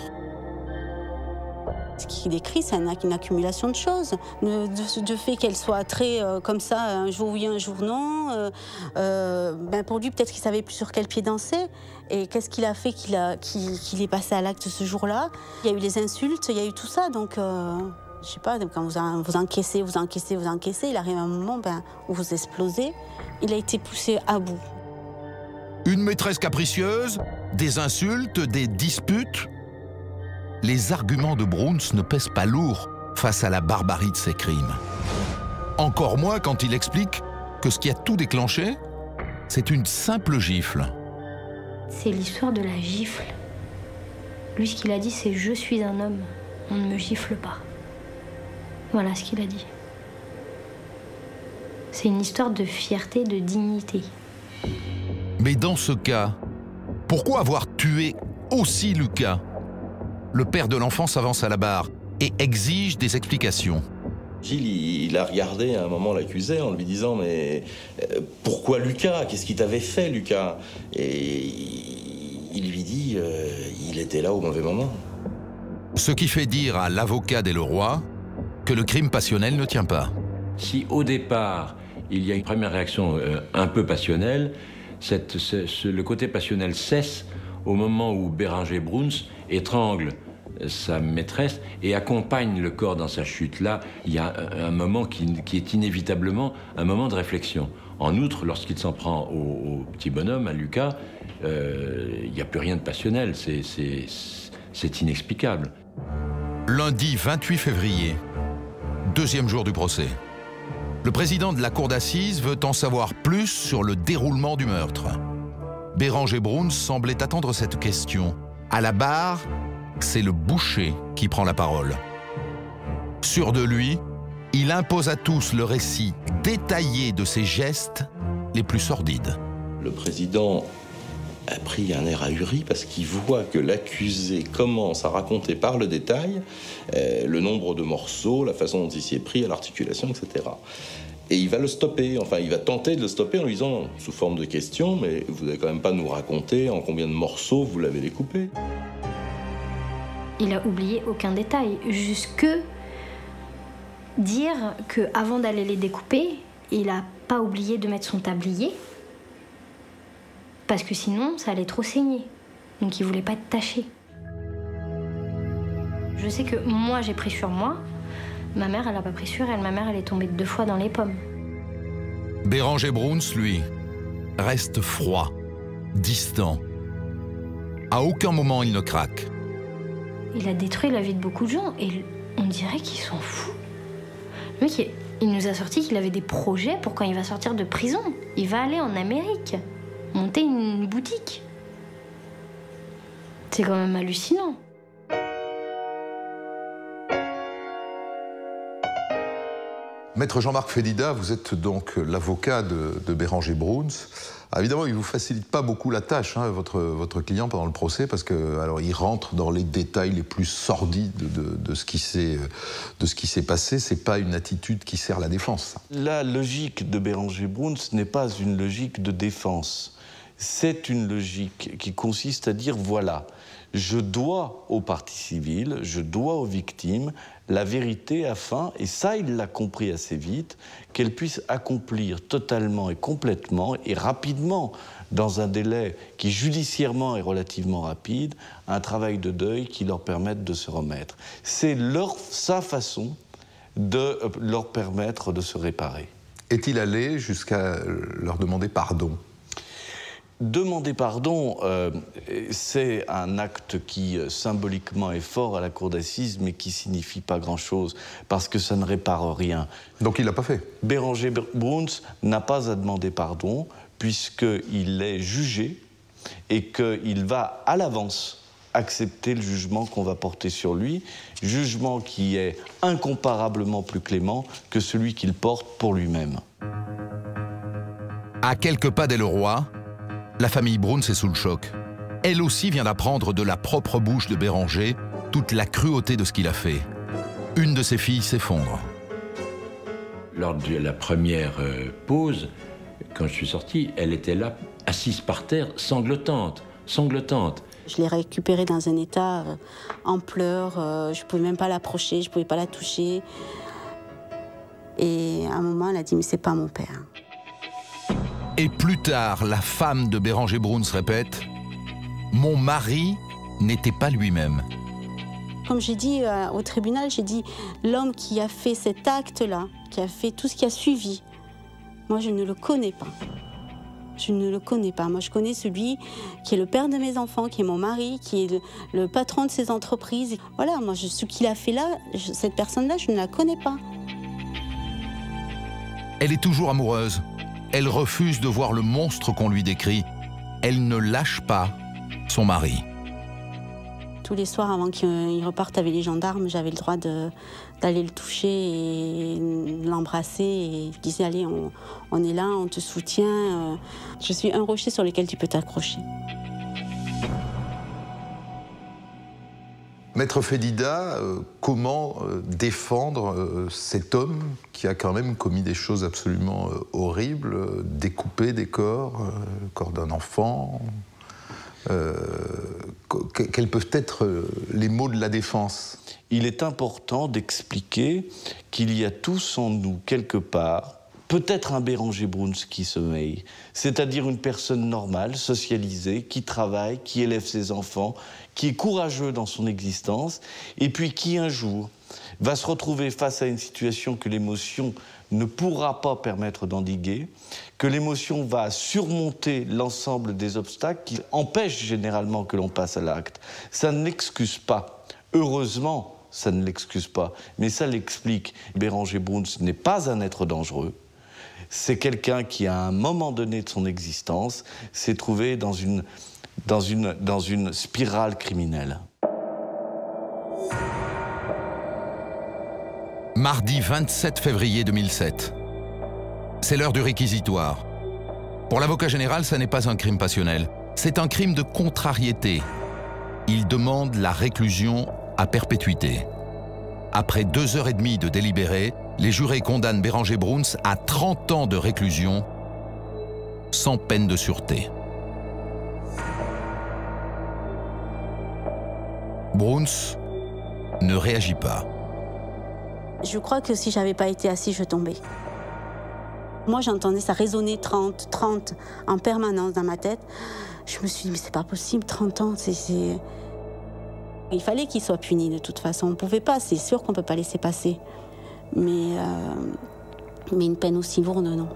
Ce qu'il décrit, c'est une accumulation de choses. De, de, de fait qu'elle soit très euh, comme ça, un jour oui, un jour non. Euh, euh, ben pour lui, peut-être qu'il savait plus sur quel pied danser. Et qu'est-ce qu'il a fait qu'il a, qu'il, qu'il est passé à l'acte ce jour-là? Il y a eu les insultes, il y a eu tout ça. Donc, euh, je sais pas, quand vous, vous encaissez, vous encaissez, vous encaissez, il arrive un moment ben, où vous explosez. Il a été poussé à bout. Une maîtresse capricieuse, des insultes, des disputes. Les arguments de Bruns ne pèsent pas lourd face à la barbarie de ses crimes. Encore moins quand il explique que ce qui a tout déclenché, c'est une simple gifle. C'est l'histoire de la gifle. Lui, ce qu'il a dit, c'est « je suis un homme, on ne me gifle pas ». Voilà ce qu'il a dit. C'est une histoire de fierté, de dignité. Mais dans ce cas, pourquoi avoir tué aussi Lucas? Le père de l'enfant s'avance à la barre et exige des explications. Gilles, il a regardé à un moment l'accusé en lui disant « Mais euh, pourquoi Lucas? Qu'est-ce qu'il t'avait fait, Lucas ?» Et il lui dit euh, « Il était là au mauvais moment. » Ce qui fait dire à l'avocat des Leroy que le crime passionnel ne tient pas. Si au départ, il y a une première réaction euh, un peu passionnelle, cette, ce, ce, le côté passionnel cesse au moment où Bérengère Bruns étrangle sa maîtresse et accompagne le corps dans sa chute. Là, il y a un, un moment qui, qui est inévitablement un moment de réflexion. En outre, lorsqu'il s'en prend au, au petit bonhomme, à Lucas, euh, il n'y a plus rien de passionnel. C'est, c'est, c'est inexplicable. Lundi vingt-huit février, deuxième jour du procès. Le président de la cour d'assises veut en savoir plus sur le déroulement du meurtre. Bérengère Bruns semblait attendre cette question. À la barre, c'est le boucher qui prend la parole. Sûr de lui, il impose à tous le récit détaillé de ses gestes les plus sordides. Le président a pris un air ahuri parce qu'il voit que l'accusé commence à raconter par le détail euh, le nombre de morceaux, la façon dont il s'y est pris, à l'articulation, et cetera. Et il va le stopper, enfin il va tenter de le stopper en lui disant, sous forme de question, mais vous n'allez quand même pas nous raconter en combien de morceaux vous l'avez découpé. Il a oublié aucun détail, jusque dire qu'avant d'aller les découper, il n'a pas oublié de mettre son tablier, parce que sinon ça allait trop saigner, donc il ne voulait pas être taché. Je sais que moi, j'ai pris sur moi. Ma mère, elle n'a pas pris sur elle. Ma mère, elle est tombée deux fois dans les pommes. Béranger Bruns, lui, reste froid, distant. À aucun moment, il ne craque. Il a détruit la vie de beaucoup de gens et on dirait qu'il s'en fout. Le mec, il nous a sorti qu'il avait des projets pour quand il va sortir de prison. Il va aller en Amérique, monter une boutique. C'est quand même hallucinant. Maître Jean-Marc Fedida, vous êtes donc l'avocat de, de Béranger Bruns. Ah, évidemment, il ne vous facilite pas beaucoup la tâche, hein, votre, votre client, pendant le procès, parce que alors, il rentre dans les détails les plus sordides de, de, de ce qui s'est passé. Ce n'est pas une attitude qui sert la défense. La logique de Béranger Bruns n'est pas une logique de défense. C'est une logique qui consiste à dire, voilà, je dois aux parties civiles, je dois aux victimes la vérité afin, et ça il l'a compris assez vite, qu'elles puissent accomplir totalement et complètement et rapidement, dans un délai qui judiciairement est relativement rapide, un travail de deuil qui leur permette de se remettre. C'est leur, sa façon de leur permettre de se réparer. Est-il allé jusqu'à leur demander pardon ? Demander pardon, euh, c'est un acte qui euh, symboliquement est fort à la cour d'assises, mais qui signifie pas grand-chose, parce que ça ne répare rien. Donc il l'a pas fait. Béranger Bruns n'a pas à demander pardon, puisqu'il est jugé et qu'il va à l'avance accepter le jugement qu'on va porter sur lui, jugement qui est incomparablement plus clément que celui qu'il porte pour lui-même. À quelques pas d'Elle Roi, la famille Bruns est sous le choc. Elle aussi vient d'apprendre de la propre bouche de Béranger toute la cruauté de ce qu'il a fait. Une de ses filles s'effondre. Lors de la première euh, pause, quand je suis sorti, elle était là, assise par terre, sanglotante, sanglotante. Je l'ai récupérée dans un état euh, en pleurs, euh, je ne pouvais même pas l'approcher, je ne pouvais pas la toucher. Et à un moment, elle a dit « mais c'est pas mon père ». Et plus tard, la femme de Béranger Bruns répète « Mon mari n'était pas lui-même ». Comme j'ai dit euh, au tribunal, j'ai dit « L'homme qui a fait cet acte-là, qui a fait tout ce qui a suivi, moi je ne le connais pas. Je ne le connais pas. Moi je connais celui qui est le père de mes enfants, qui est mon mari, qui est le, le patron de ces entreprises. Voilà, moi je, ce qu'il a fait là, je, cette personne-là, je ne la connais pas. » Elle est toujours amoureuse. Elle refuse de voir le monstre qu'on lui décrit. Elle ne lâche pas son mari. Tous les soirs, avant qu'il reparte avec les gendarmes, j'avais le droit d'aller le toucher et l'embrasser. Et je disais, allez, on, on est là, on te soutient. Je suis un rocher sur lequel tu peux t'accrocher. Maître Fedida, euh, comment euh, défendre euh, cet homme qui a quand même commis des choses absolument euh, horribles, euh, découper des corps, euh, le corps d'un enfant euh, Quels peuvent être euh, les mots de la défense? Il est important d'expliquer qu'il y a tous en nous, quelque part, peut-être un Béranger Bruns qui sommeille, c'est-à-dire une personne normale, socialisée, qui travaille, qui élève ses enfants, qui est courageux dans son existence, et puis qui un jour va se retrouver face à une situation que l'émotion ne pourra pas permettre d'endiguer, que l'émotion va surmonter l'ensemble des obstacles qui empêchent généralement que l'on passe à l'acte. Ça ne l'excuse pas. Heureusement, ça ne l'excuse pas, mais ça l'explique. Béranger Bruns n'est pas un être dangereux. C'est quelqu'un qui, à un moment donné de son existence, s'est trouvé dans une, dans une, dans une spirale criminelle. Mardi vingt-sept février deux mille sept. C'est l'heure du réquisitoire. Pour l'avocat général, ça n'est pas un crime passionnel. C'est un crime de contrariété. Il demande la réclusion à perpétuité. Après deux heures et demie de délibéré, les jurés condamnent Béranger Bruns à trente ans de réclusion sans peine de sûreté. Bruns ne réagit pas. Je crois que si j'avais pas été assis, je tombais. Moi, j'entendais ça résonner trente, trente en permanence dans ma tête. Je me suis dit, mais c'est pas possible, trente ans, c'est... Il fallait qu'il soit puni de toute façon. On ne pouvait pas, c'est sûr qu'on ne peut pas laisser passer. Mais, euh, mais une peine aussi lourde, non.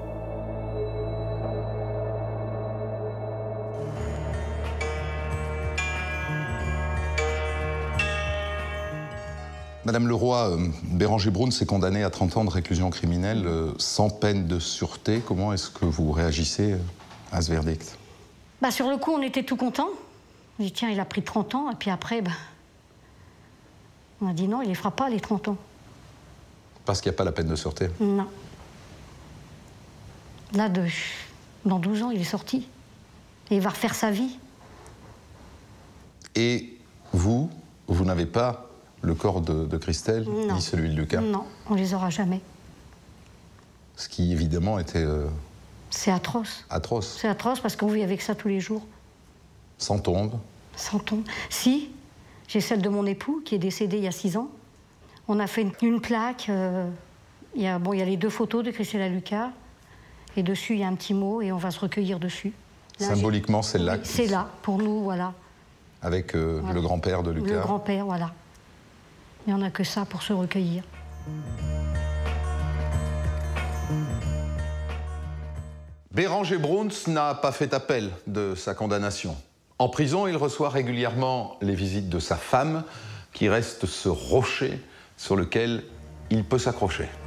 Madame Leroy, euh, Béranger Bruns est condamné à trente ans de réclusion criminelle euh, sans peine de sûreté. Comment est-ce que vous réagissez à ce verdict? Bah, sur le coup, on était tout contents. On dit, tiens, il a pris trente ans. Et puis après, bah, on a dit non, il ne les fera pas, les trente ans. Parce qu'il n'y a pas la peine de sûreté? Non. Là, de, dans douze ans, il est sorti. Et il va refaire sa vie. Et vous, vous n'avez pas le corps de, de Christelle, non. ni celui de Lucas? Non, on les aura jamais. Ce qui, évidemment, était... Euh, C'est atroce. Atroce. C'est atroce parce qu'on vit avec ça tous les jours. Sans tombe? Sans tombe. Si, j'ai celle de mon époux qui est décédé il y a six ans. On a fait une, une plaque. Euh, il y a, bon, il y a les deux photos de Christelle et Lucas. Et dessus, il y a un petit mot et on va se recueillir dessus. Là, symboliquement, c'est là. Oui, c'est là, pour nous, voilà. Avec euh, voilà. le grand-père de Lucas. Le grand-père, voilà. Il n'y en a que ça pour se recueillir. Béranger Bruns n'a pas fait appel de sa condamnation. En prison, il reçoit régulièrement les visites de sa femme, qui reste ce rocher sur lequel il peut s'accrocher.